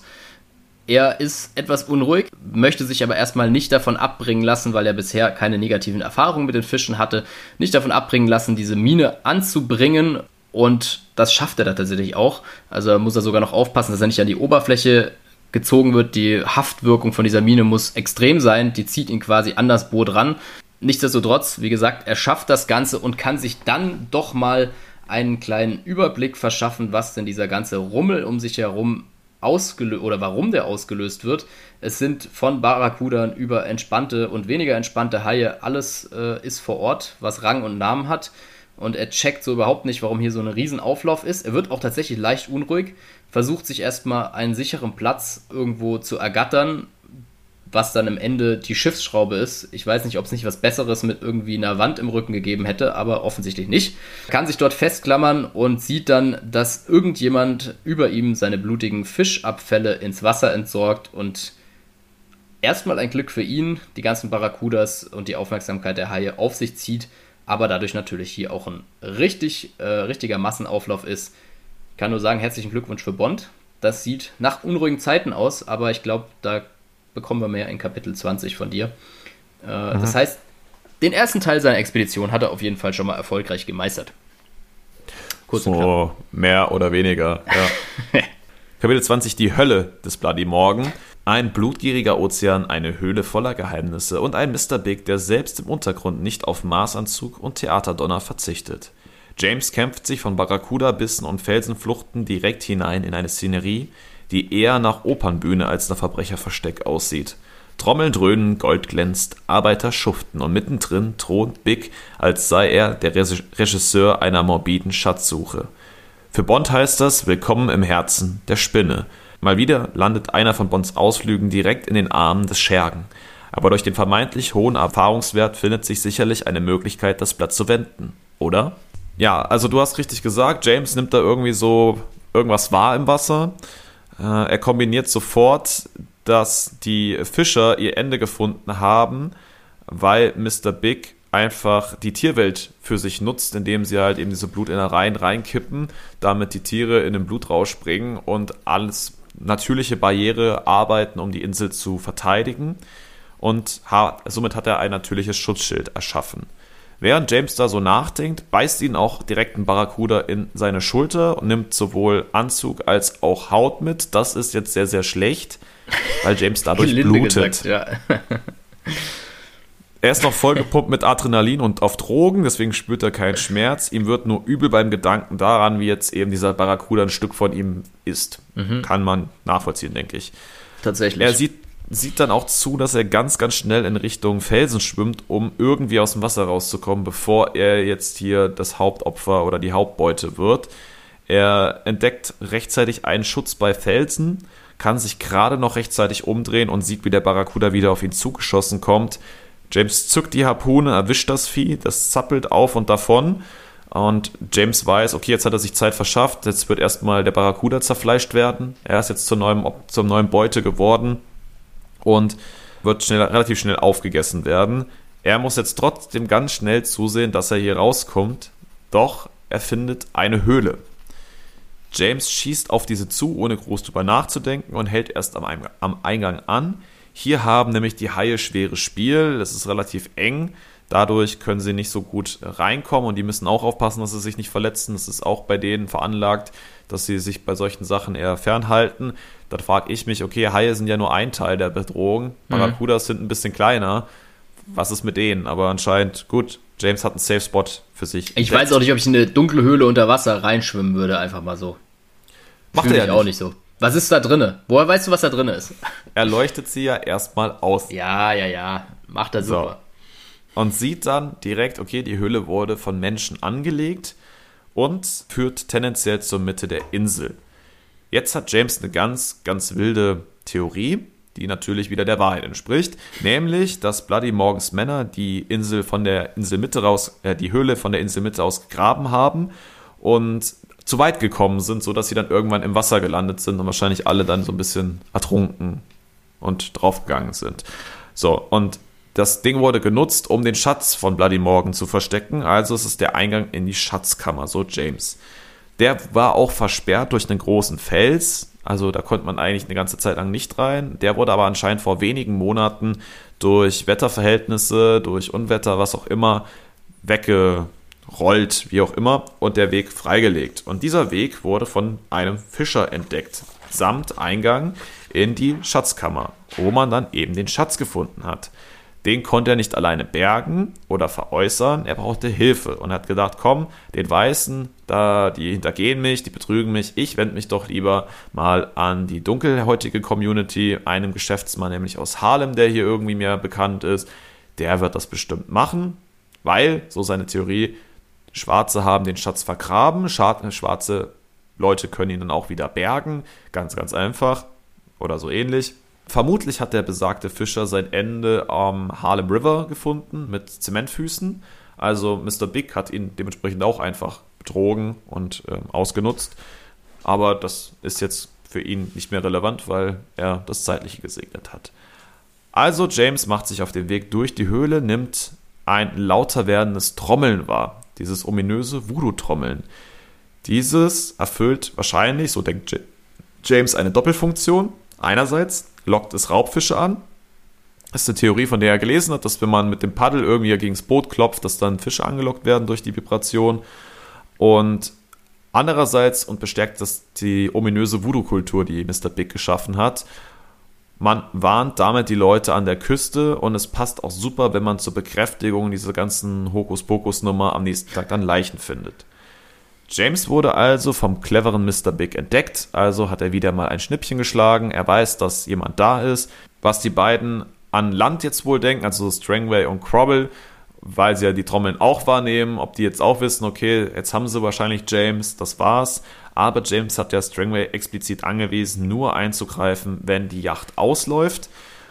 Er ist etwas unruhig, möchte sich aber erstmal nicht davon abbringen lassen, weil er bisher keine negativen Erfahrungen mit den Fischen hatte, nicht davon abbringen lassen, diese Mine anzubringen und das schafft er da tatsächlich auch. Also muss er sogar noch aufpassen, dass er nicht an die Oberfläche gezogen wird. Die Haftwirkung von dieser Mine muss extrem sein, die zieht ihn quasi an das Boot ran. Nichtsdestotrotz, wie gesagt, er schafft das Ganze und kann sich dann doch mal einen kleinen Überblick verschaffen, was denn dieser ganze Rummel um sich herum oder warum der ausgelöst wird. Es sind von Barracudan über entspannte und weniger entspannte Haie, alles ist vor Ort, was Rang und Namen hat und er checkt so überhaupt nicht, warum hier so ein Riesenauflauf ist. Er wird auch tatsächlich leicht unruhig, versucht sich erstmal einen sicheren Platz irgendwo zu ergattern, was dann am Ende die Schiffsschraube ist. Ich weiß nicht, ob es nicht was Besseres mit irgendwie einer Wand im Rücken gegeben hätte, aber offensichtlich nicht. Kann sich dort festklammern und sieht dann, dass irgendjemand über ihm seine blutigen Fischabfälle ins Wasser entsorgt und erstmal ein Glück für ihn, die ganzen Barracudas und die Aufmerksamkeit der Haie auf sich zieht, aber dadurch natürlich hier auch ein richtiger Massenauflauf ist. Ich kann nur sagen, herzlichen Glückwunsch für Bond. Das sieht nach unruhigen Zeiten aus, aber ich glaube, da bekommen wir mehr in Kapitel 20 von dir. Das heißt, den ersten Teil seiner Expedition hat er auf jeden Fall schon mal erfolgreich gemeistert. Kurz und klar. Mehr oder weniger, ja. Kapitel 20, die Hölle des Bloody Morgan. Ein blutgieriger Ozean, eine Höhle voller Geheimnisse und ein Mr. Big, der selbst im Untergrund nicht auf Maßanzug und Theaterdonner verzichtet. James kämpft sich von Barracuda-Bissen und Felsenfluchten direkt hinein in eine Szenerie, die eher nach Opernbühne als nach Verbrecherversteck aussieht. Trommeln dröhnen, Gold glänzt, Arbeiter schuften und mittendrin thront Big, als sei er der Regisseur einer morbiden Schatzsuche. Für Bond heißt das Willkommen im Herzen der Spinne. Mal wieder landet einer von Bonds Ausflügen direkt in den Armen des Schergen. Aber durch den vermeintlich hohen Erfahrungswert findet sich sicherlich eine Möglichkeit, das Blatt zu wenden, oder? Ja, also du hast richtig gesagt, James nimmt da irgendwie so irgendwas wahr im Wasser. Er kombiniert sofort, dass die Fischer ihr Ende gefunden haben, weil Mr. Big einfach die Tierwelt für sich nutzt, indem sie halt eben diese Blutinnereien reinkippen, damit die Tiere in den Blutrausch bringen und alles natürliche Barriere arbeiten, um die Insel zu verteidigen und somit hat er ein natürliches Schutzschild erschaffen. Während James da so nachdenkt, beißt ihn auch direkt ein Barracuda in seine Schulter und nimmt sowohl Anzug als auch Haut mit. Das ist jetzt sehr, sehr schlecht, weil James dadurch blutet. Gesagt, ja. Er ist noch vollgepumpt mit Adrenalin und auf Drogen, deswegen spürt er keinen Schmerz. Ihm wird nur übel beim Gedanken daran, wie jetzt eben dieser Barracuda ein Stück von ihm ist. Kann man nachvollziehen, denke ich. Tatsächlich. Er sieht dann auch zu, dass er ganz, ganz schnell in Richtung Felsen schwimmt, um irgendwie aus dem Wasser rauszukommen, bevor er jetzt hier das Hauptopfer oder die Hauptbeute wird. Er entdeckt rechtzeitig einen Schutz bei Felsen, kann sich gerade noch rechtzeitig umdrehen und sieht, wie der Barracuda wieder auf ihn zugeschossen kommt. James zückt die Harpune, erwischt das Vieh, das zappelt auf und davon. Und James weiß, okay, jetzt hat er sich Zeit verschafft, jetzt wird erstmal der Barracuda zerfleischt werden. Er ist jetzt zur neuen Beute geworden und wird relativ schnell aufgegessen werden. Er muss jetzt trotzdem ganz schnell zusehen, dass er hier rauskommt, doch er findet eine Höhle. James schießt auf diese zu, ohne groß drüber nachzudenken und hält erst am Eingang an. Hier haben nämlich die Haie schweres Spiel, das ist relativ eng, Dadurch können sie nicht so gut reinkommen und die müssen auch aufpassen, dass sie sich nicht verletzen. Das ist auch bei denen veranlagt, dass sie sich bei solchen Sachen eher fernhalten. Dann frage ich mich, okay, Haie sind ja nur ein Teil der Bedrohung. Barracudas sind ein bisschen kleiner. Was ist mit denen? Aber anscheinend, gut, James hat einen Safe Spot für sich. Ich weiß auch nicht, ob ich in eine dunkle Höhle unter Wasser reinschwimmen würde, einfach mal so. Macht er ja auch nicht so. Was ist da drinne? Woher weißt du, was da drin ist? Er leuchtet sie ja erstmal aus. Ja. Macht er super. So. Und sieht dann direkt, okay, die Höhle wurde von Menschen angelegt und führt tendenziell zur Mitte der Insel. Jetzt hat James eine ganz, ganz wilde Theorie, die natürlich wieder der Wahrheit entspricht, nämlich, dass Bloody Morgans Männer die Höhle von der Inselmitte aus gegraben haben und zu weit gekommen sind, sodass sie dann irgendwann im Wasser gelandet sind und wahrscheinlich alle dann so ein bisschen ertrunken und draufgegangen sind. So, und das Ding wurde genutzt, um den Schatz von Bloody Morgan zu verstecken, also es ist der Eingang in die Schatzkammer, so James. Der war auch versperrt durch einen großen Fels, also da konnte man eigentlich eine ganze Zeit lang nicht rein. Der wurde aber anscheinend vor wenigen Monaten durch Wetterverhältnisse, durch Unwetter, was auch immer, weggerollt, wie auch immer, und der Weg freigelegt. Und dieser Weg wurde von einem Fischer entdeckt, samt Eingang in die Schatzkammer, wo man dann eben den Schatz gefunden hat. Den konnte er nicht alleine bergen oder veräußern, er brauchte Hilfe und hat gedacht, komm, den Weißen, die hintergehen mich, die betrügen mich, ich wende mich doch lieber mal an die dunkelhäutige Community, einem Geschäftsmann nämlich aus Harlem, der hier irgendwie mir bekannt ist, der wird das bestimmt machen, weil, so seine Theorie, Schwarze haben den Schatz vergraben, schwarze Leute können ihn dann auch wieder bergen, ganz, ganz einfach oder so ähnlich. Vermutlich hat der besagte Fischer sein Ende am Harlem River gefunden mit Zementfüßen. Also Mr. Big hat ihn dementsprechend auch einfach betrogen und ausgenutzt. Aber das ist jetzt für ihn nicht mehr relevant, weil er das Zeitliche gesegnet hat. Also James macht sich auf den Weg durch die Höhle, nimmt ein lauter werdendes Trommeln wahr. Dieses ominöse Voodoo-Trommeln. Dieses erfüllt wahrscheinlich, so denkt James, eine Doppelfunktion. Einerseits lockt es Raubfische an. Das ist eine Theorie, von der er gelesen hat, dass wenn man mit dem Paddel irgendwie gegen das Boot klopft, dass dann Fische angelockt werden durch die Vibration. Und andererseits und bestärkt das die ominöse Voodoo-Kultur, die Mr. Big geschaffen hat. Man warnt damit die Leute an der Küste und es passt auch super, wenn man zur Bekräftigung dieser ganzen Hokuspokus-Nummer am nächsten Tag dann Leichen findet. James wurde also vom cleveren Mr. Big entdeckt, also hat er wieder mal ein Schnippchen geschlagen, er weiß, dass jemand da ist. Was die beiden an Land jetzt wohl denken, also Strangway und Crobble, weil sie ja die Trommeln auch wahrnehmen, ob die jetzt auch wissen, okay, jetzt haben sie wahrscheinlich James, das war's. Aber James hat ja Strangway explizit angewiesen, nur einzugreifen, wenn die Yacht ausläuft.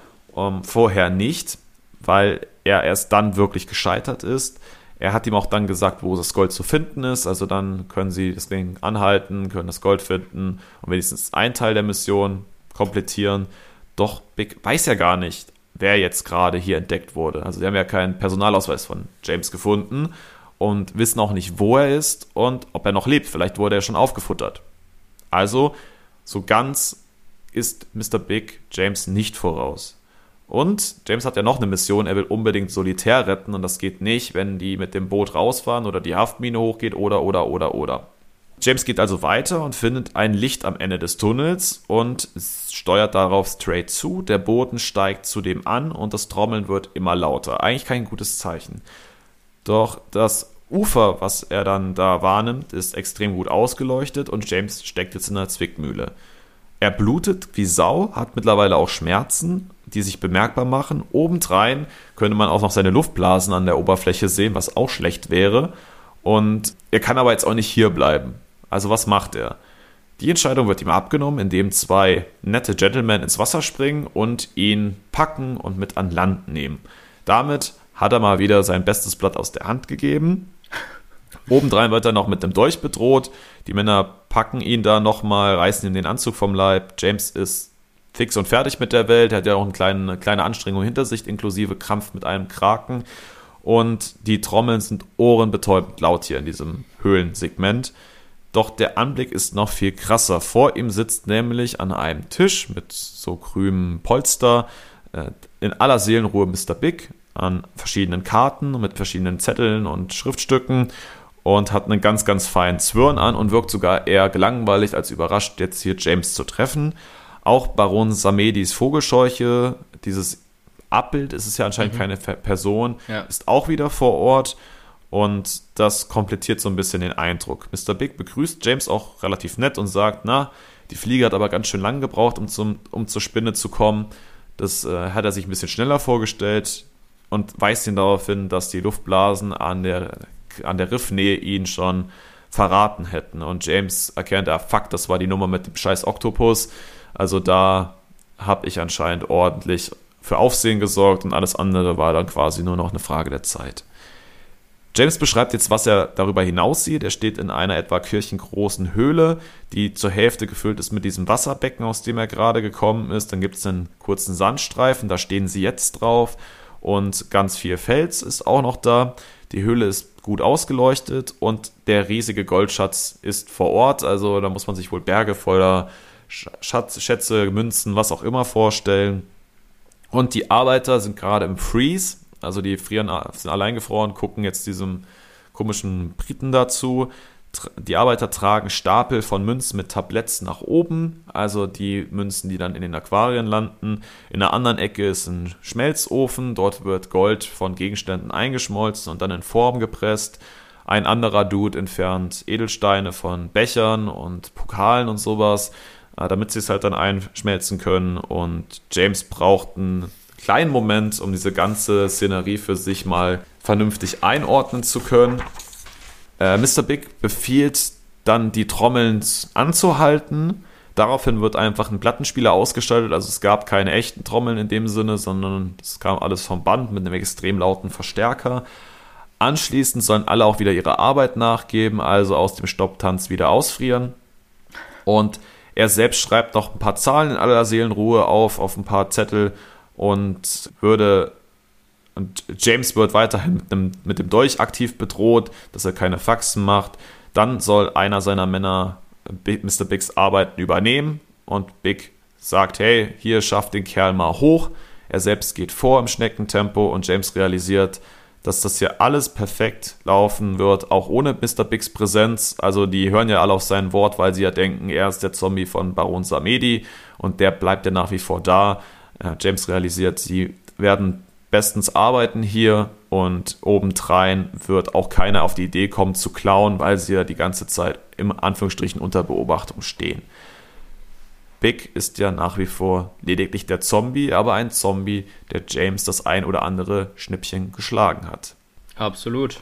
Vorher nicht, weil er erst dann wirklich gescheitert ist. Er hat ihm auch dann gesagt, wo das Gold zu finden ist. Also dann können sie das Ding anhalten, können das Gold finden und wenigstens einen Teil der Mission komplettieren. Doch Big weiß ja gar nicht, wer jetzt gerade hier entdeckt wurde. Also sie haben ja keinen Personalausweis von James gefunden und wissen auch nicht, wo er ist und ob er noch lebt. Vielleicht wurde er schon aufgefuttert. Also so ganz ist Mr. Big James nicht voraus. Und James hat ja noch eine Mission, er will unbedingt Solitär retten und das geht nicht, wenn die mit dem Boot rausfahren oder die Haftmine hochgeht oder. James geht also weiter und findet ein Licht am Ende des Tunnels und steuert darauf straight zu. Der Boden steigt zudem an und das Trommeln wird immer lauter. Eigentlich kein gutes Zeichen. Doch das Ufer, was er dann da wahrnimmt, ist extrem gut ausgeleuchtet und James steckt jetzt in einer Zwickmühle. Er blutet wie Sau, hat mittlerweile auch Schmerzen, die sich bemerkbar machen. Obendrein könnte man auch noch seine Luftblasen an der Oberfläche sehen, was auch schlecht wäre. Und er kann aber jetzt auch nicht hier bleiben. Also was macht er? Die Entscheidung wird ihm abgenommen, indem zwei nette Gentlemen ins Wasser springen und ihn packen und mit an Land nehmen. Damit hat er mal wieder sein bestes Blatt aus der Hand gegeben. Obendrein wird er noch mit einem Dolch bedroht. Die Männer packen ihn da nochmal, reißen ihm den Anzug vom Leib. James ist fix und fertig mit der Welt. Er hat ja auch eine kleine Anstrengung hinter sich, inklusive Krampf mit einem Kraken. Und die Trommeln sind ohrenbetäubend laut hier in diesem Höhlensegment. Doch der Anblick ist noch viel krasser. Vor ihm sitzt nämlich an einem Tisch mit so grünem Polster in aller Seelenruhe Mr. Big. an verschiedenen Karten mit verschiedenen Zetteln und Schriftstücken und hat einen ganz, ganz feinen Zwirn an und wirkt sogar eher gelangweilt als überrascht, jetzt hier James zu treffen. Auch Baron Samedis Vogelscheuche, dieses Abbild, ist es ja anscheinend keine Person, ist auch wieder vor Ort. Und das komplettiert so ein bisschen den Eindruck. Mr. Big begrüßt James auch relativ nett und sagt, die Fliege hat aber ganz schön lang gebraucht, um zur Spinne zu kommen. Das hat er sich ein bisschen schneller vorgestellt und weist ihn darauf hin, dass die Luftblasen an der Riffnähe ihn schon verraten hätten. Und James erkennt, fuck, das war die Nummer mit dem scheiß Oktopus. Also da habe ich anscheinend ordentlich für Aufsehen gesorgt und alles andere war dann quasi nur noch eine Frage der Zeit. James beschreibt jetzt, was er darüber hinaus sieht. Er steht in einer etwa kirchengroßen Höhle, die zur Hälfte gefüllt ist mit diesem Wasserbecken, aus dem er gerade gekommen ist. Dann gibt es einen kurzen Sandstreifen, da stehen sie jetzt drauf. Und ganz viel Fels ist auch noch da. Die Höhle ist gut ausgeleuchtet und der riesige Goldschatz ist vor Ort. Also da muss man sich wohl Berge voller Schätze, Münzen, was auch immer vorstellen. Und die Arbeiter sind gerade im Freeze. Also die sind allein gefroren, gucken jetzt diesem komischen Briten dazu. Die Arbeiter tragen Stapel von Münzen mit Tabletts nach oben, also die Münzen, die dann in den Aquarien landen. In der anderen Ecke ist ein Schmelzofen, dort wird Gold von Gegenständen eingeschmolzen und dann in Form gepresst. Ein anderer Dude entfernt Edelsteine von Bechern und Pokalen und sowas, damit sie es halt dann einschmelzen können. Und James braucht einen kleinen Moment, um diese ganze Szenerie für sich mal vernünftig einordnen zu können. Mr. Big befiehlt dann, die Trommeln anzuhalten. Daraufhin wird einfach ein Plattenspieler ausgeschaltet. Also es gab keine echten Trommeln in dem Sinne, sondern es kam alles vom Band mit einem extrem lauten Verstärker. Anschließend sollen alle auch wieder ihre Arbeit nachgeben, also aus dem Stopptanz wieder ausfrieren. Und er selbst schreibt noch ein paar Zahlen in aller Seelenruhe auf ein paar Zettel und James wird weiterhin mit dem Dolch aktiv bedroht, dass er keine Faxen macht. Dann soll einer seiner Männer Mr. Bigs Arbeiten übernehmen und Big sagt, hey, hier, schafft den Kerl mal hoch. Er selbst geht vor im Schneckentempo und James realisiert, dass das hier alles perfekt laufen wird, auch ohne Mr. Bigs Präsenz. Also die hören ja alle auf sein Wort, weil sie ja denken, er ist der Zombie von Baron Samedi und der bleibt ja nach wie vor da. James realisiert, sie werden bestens arbeiten hier und obendrein wird auch keiner auf die Idee kommen zu klauen, weil sie ja die ganze Zeit im Anführungsstrichen unter Beobachtung stehen. Big ist ja nach wie vor lediglich der Zombie, aber ein Zombie, der James das ein oder andere Schnippchen geschlagen hat. Absolut.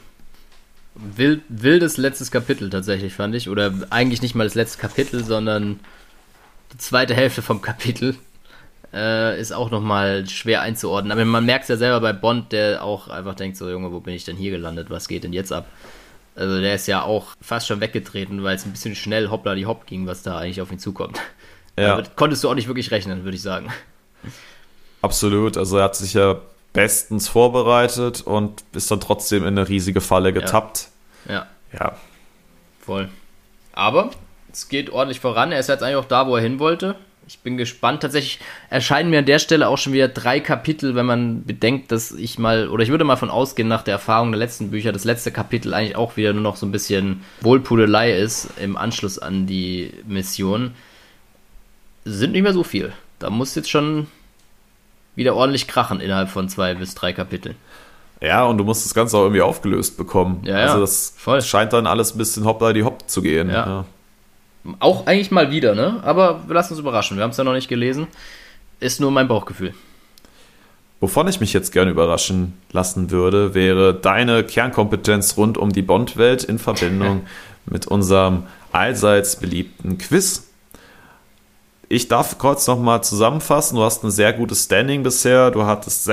Wildes letztes Kapitel tatsächlich, fand ich. Oder eigentlich nicht mal das letzte Kapitel, sondern die zweite Hälfte vom Kapitel. Ist auch nochmal schwer einzuordnen. Aber man merkt es ja selber bei Bond, der auch einfach denkt so, Junge, wo bin ich denn hier gelandet? Was geht denn jetzt ab? Also der ist ja auch fast schon weggetreten, weil es ein bisschen schnell hoppla die hopp ging, was da eigentlich auf ihn zukommt. Ja. Aber konntest du auch nicht wirklich rechnen, würde ich sagen. Absolut. Also er hat sich ja bestens vorbereitet und ist dann trotzdem in eine riesige Falle getappt. Ja. Voll. Aber es geht ordentlich voran. Er ist jetzt eigentlich auch da, wo er hin wollte. Ich bin gespannt. Tatsächlich erscheinen mir an der Stelle auch schon wieder 3 Kapitel, wenn man bedenkt, dass ich würde mal von ausgehen, nach der Erfahrung der letzten Bücher, das letzte Kapitel eigentlich auch wieder nur noch so ein bisschen Wohlpudelei ist im Anschluss an die Mission. Sind nicht mehr so viel. Da muss jetzt schon wieder ordentlich krachen innerhalb von 2 bis 3 Kapiteln. Ja, und du musst das Ganze auch irgendwie aufgelöst bekommen. Ja, also das scheint dann alles ein bisschen hoppla die hopp zu gehen. Ja. Auch eigentlich mal wieder, ne? Aber wir lassen uns überraschen. Wir haben es ja noch nicht gelesen. Ist nur mein Bauchgefühl. Wovon ich mich jetzt gerne überraschen lassen würde, wäre deine Kernkompetenz rund um die Bond-Welt in Verbindung mit unserem allseits beliebten Quiz. Ich darf kurz nochmal zusammenfassen. Du hast ein sehr gutes Standing bisher. Du hattest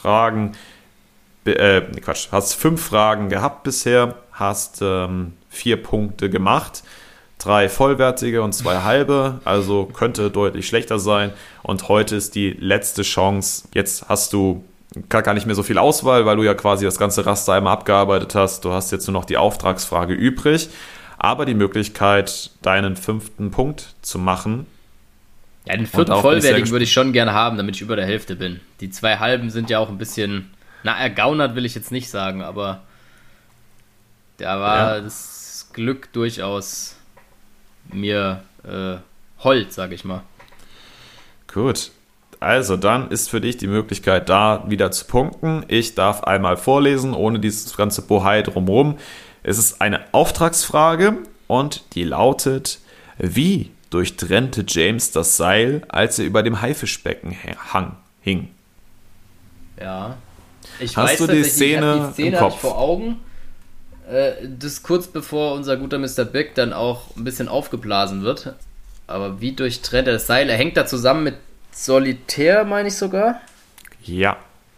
5 Fragen gehabt bisher, hast 4 Punkte gemacht. 3 vollwertige und 2 halbe, also könnte deutlich schlechter sein. Und heute ist die letzte Chance. Jetzt hast du gar nicht mehr so viel Auswahl, weil du ja quasi das ganze Raster einmal abgearbeitet hast. Du hast jetzt nur noch die Auftragsfrage übrig, aber die Möglichkeit, deinen 5. Punkt zu machen. Ja, den 4. vollwertigen würde ich schon gerne haben, damit ich über der Hälfte bin. Die 2 halben sind ja auch ein bisschen Na, ergaunert will ich jetzt nicht sagen, aber da war das Glück durchaus mir hold, sag ich mal. Gut, also dann ist für dich die Möglichkeit da, wieder zu punkten. Ich darf einmal vorlesen, ohne dieses ganze Bohai drumherum. Es ist eine Auftragsfrage und die lautet: Wie durchtrennte James das Seil, als er über dem Haifischbecken hing? Ja. Ich Hast weiß du die Szene die Szene im Kopf? vor Augen. Das kurz bevor unser guter Mr. Big dann auch ein bisschen aufgeblasen wird. Aber wie durchtrennt er das Seil? Er hängt da zusammen mit Solitär, meine ich sogar. Ja.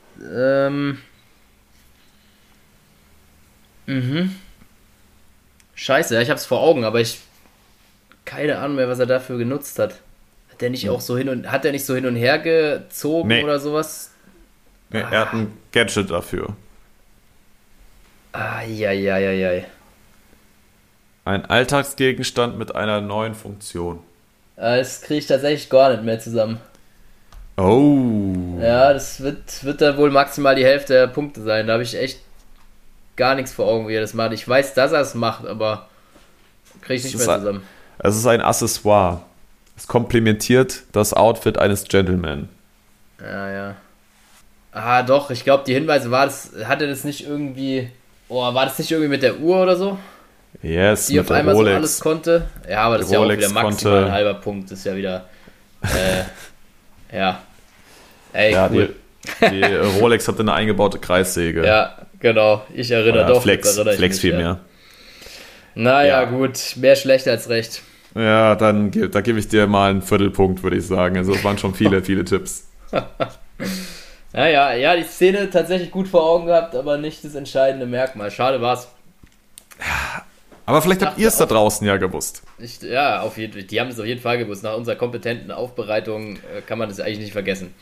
Scheiße, ja, ich hab's vor Augen, aber keine Ahnung mehr, was er dafür genutzt hat. Hat der nicht auch so hin und her gezogen oder sowas? Nee, er hat ein Gadget dafür. Eieieiei. Ein Alltagsgegenstand mit einer neuen Funktion. Das kriege ich tatsächlich gar nicht mehr zusammen. Oh. Ja, das wird dann wohl maximal die Hälfte der Punkte sein. Da habe ich echt gar nichts vor Augen, wie er das macht. Ich weiß, dass er es macht, aber kriege ich nicht mehr zusammen. Es ist ein Accessoire. Es komplementiert das Outfit eines Gentleman. Ja. Doch, ich glaube, die Hinweise war das nicht irgendwie mit der Uhr oder so? Yes, die mit auf der einmal Rolex. so alles konnte? Ja, aber das ist ja auch wieder maximal ein halber Punkt. Das ist ja wieder, ja. Ey, ja, cool. Die Rolex hatte eine eingebaute Kreissäge. Ja, genau. Ich erinnere doch. Flex vielmehr. Naja, gut. Mehr schlecht als recht. Ja, da gebe ich dir mal einen Viertelpunkt, würde ich sagen. Also es waren schon viele Tipps. Ja, die Szene tatsächlich gut vor Augen gehabt, aber nicht das entscheidende Merkmal. Schade war's. Ja, aber vielleicht habt ihr es da draußen ja gewusst. Die haben es auf jeden Fall gewusst. Nach unserer kompetenten Aufbereitung kann man das eigentlich nicht vergessen.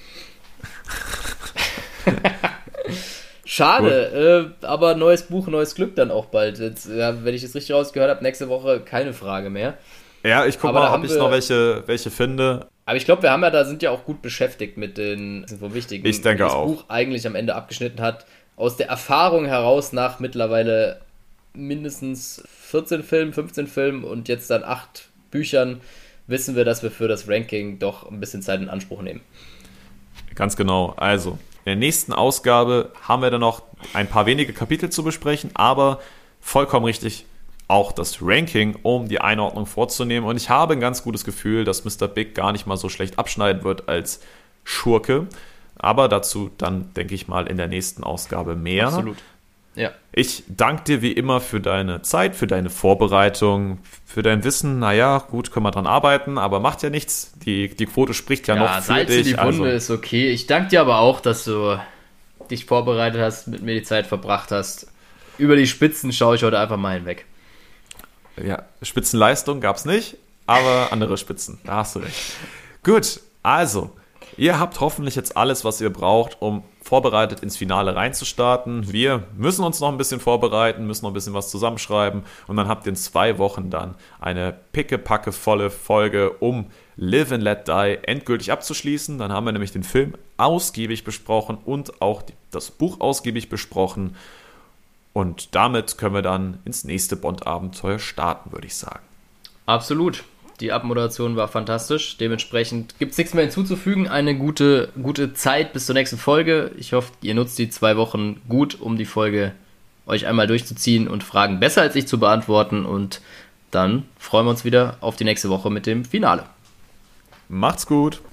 Schade, aber neues Buch, neues Glück dann auch bald. Jetzt, wenn ich das richtig rausgehört habe, nächste Woche keine Frage mehr. Ja, ich gucke mal, ob ich noch welche finde. Aber ich glaube, sind ja auch gut beschäftigt mit den wichtigen. Ich denke auch. Das Buch eigentlich am Ende abgeschnitten hat. Aus der Erfahrung heraus nach mittlerweile mindestens 14 Filmen, 15 Filmen und jetzt dann 8 Büchern wissen wir, dass wir für das Ranking doch ein bisschen Zeit in Anspruch nehmen. Ganz genau. Also, in der nächsten Ausgabe haben wir dann noch ein paar wenige Kapitel zu besprechen, aber vollkommen richtig, auch das Ranking, um die Einordnung vorzunehmen. Und ich habe ein ganz gutes Gefühl, dass Mr. Big gar nicht mal so schlecht abschneiden wird als Schurke. Aber dazu dann, denke ich mal, in der nächsten Ausgabe mehr. Absolut. Ja. Ich danke dir wie immer für deine Zeit, für deine Vorbereitung, für dein Wissen. Naja, gut, können wir dran arbeiten, aber macht ja nichts. Die Quote spricht ja noch für Salze dich. Die Wunde ist okay. Ich danke dir aber auch, dass du dich vorbereitet hast, mit mir die Zeit verbracht hast. Über die Spitzen schaue ich heute einfach mal hinweg. Ja, Spitzenleistung gab es nicht, aber andere Spitzen. Da hast du recht. Gut, also, ihr habt hoffentlich jetzt alles, was ihr braucht, um vorbereitet ins Finale reinzustarten. Wir müssen uns noch ein bisschen vorbereiten, müssen noch ein bisschen was zusammenschreiben und dann habt ihr in 2 Wochen dann eine pickepackevolle Folge, um Live and Let Die endgültig abzuschließen. Dann haben wir nämlich den Film ausgiebig besprochen und auch das Buch ausgiebig besprochen. Und damit können wir dann ins nächste Bond-Abenteuer starten, würde ich sagen. Absolut. Die Abmoderation war fantastisch. Dementsprechend gibt es nichts mehr hinzuzufügen. Eine gute Zeit bis zur nächsten Folge. Ich hoffe, ihr nutzt die 2 Wochen gut, um die Folge euch einmal durchzuziehen und Fragen besser als ich zu beantworten. Und dann freuen wir uns wieder auf die nächste Woche mit dem Finale. Macht's gut.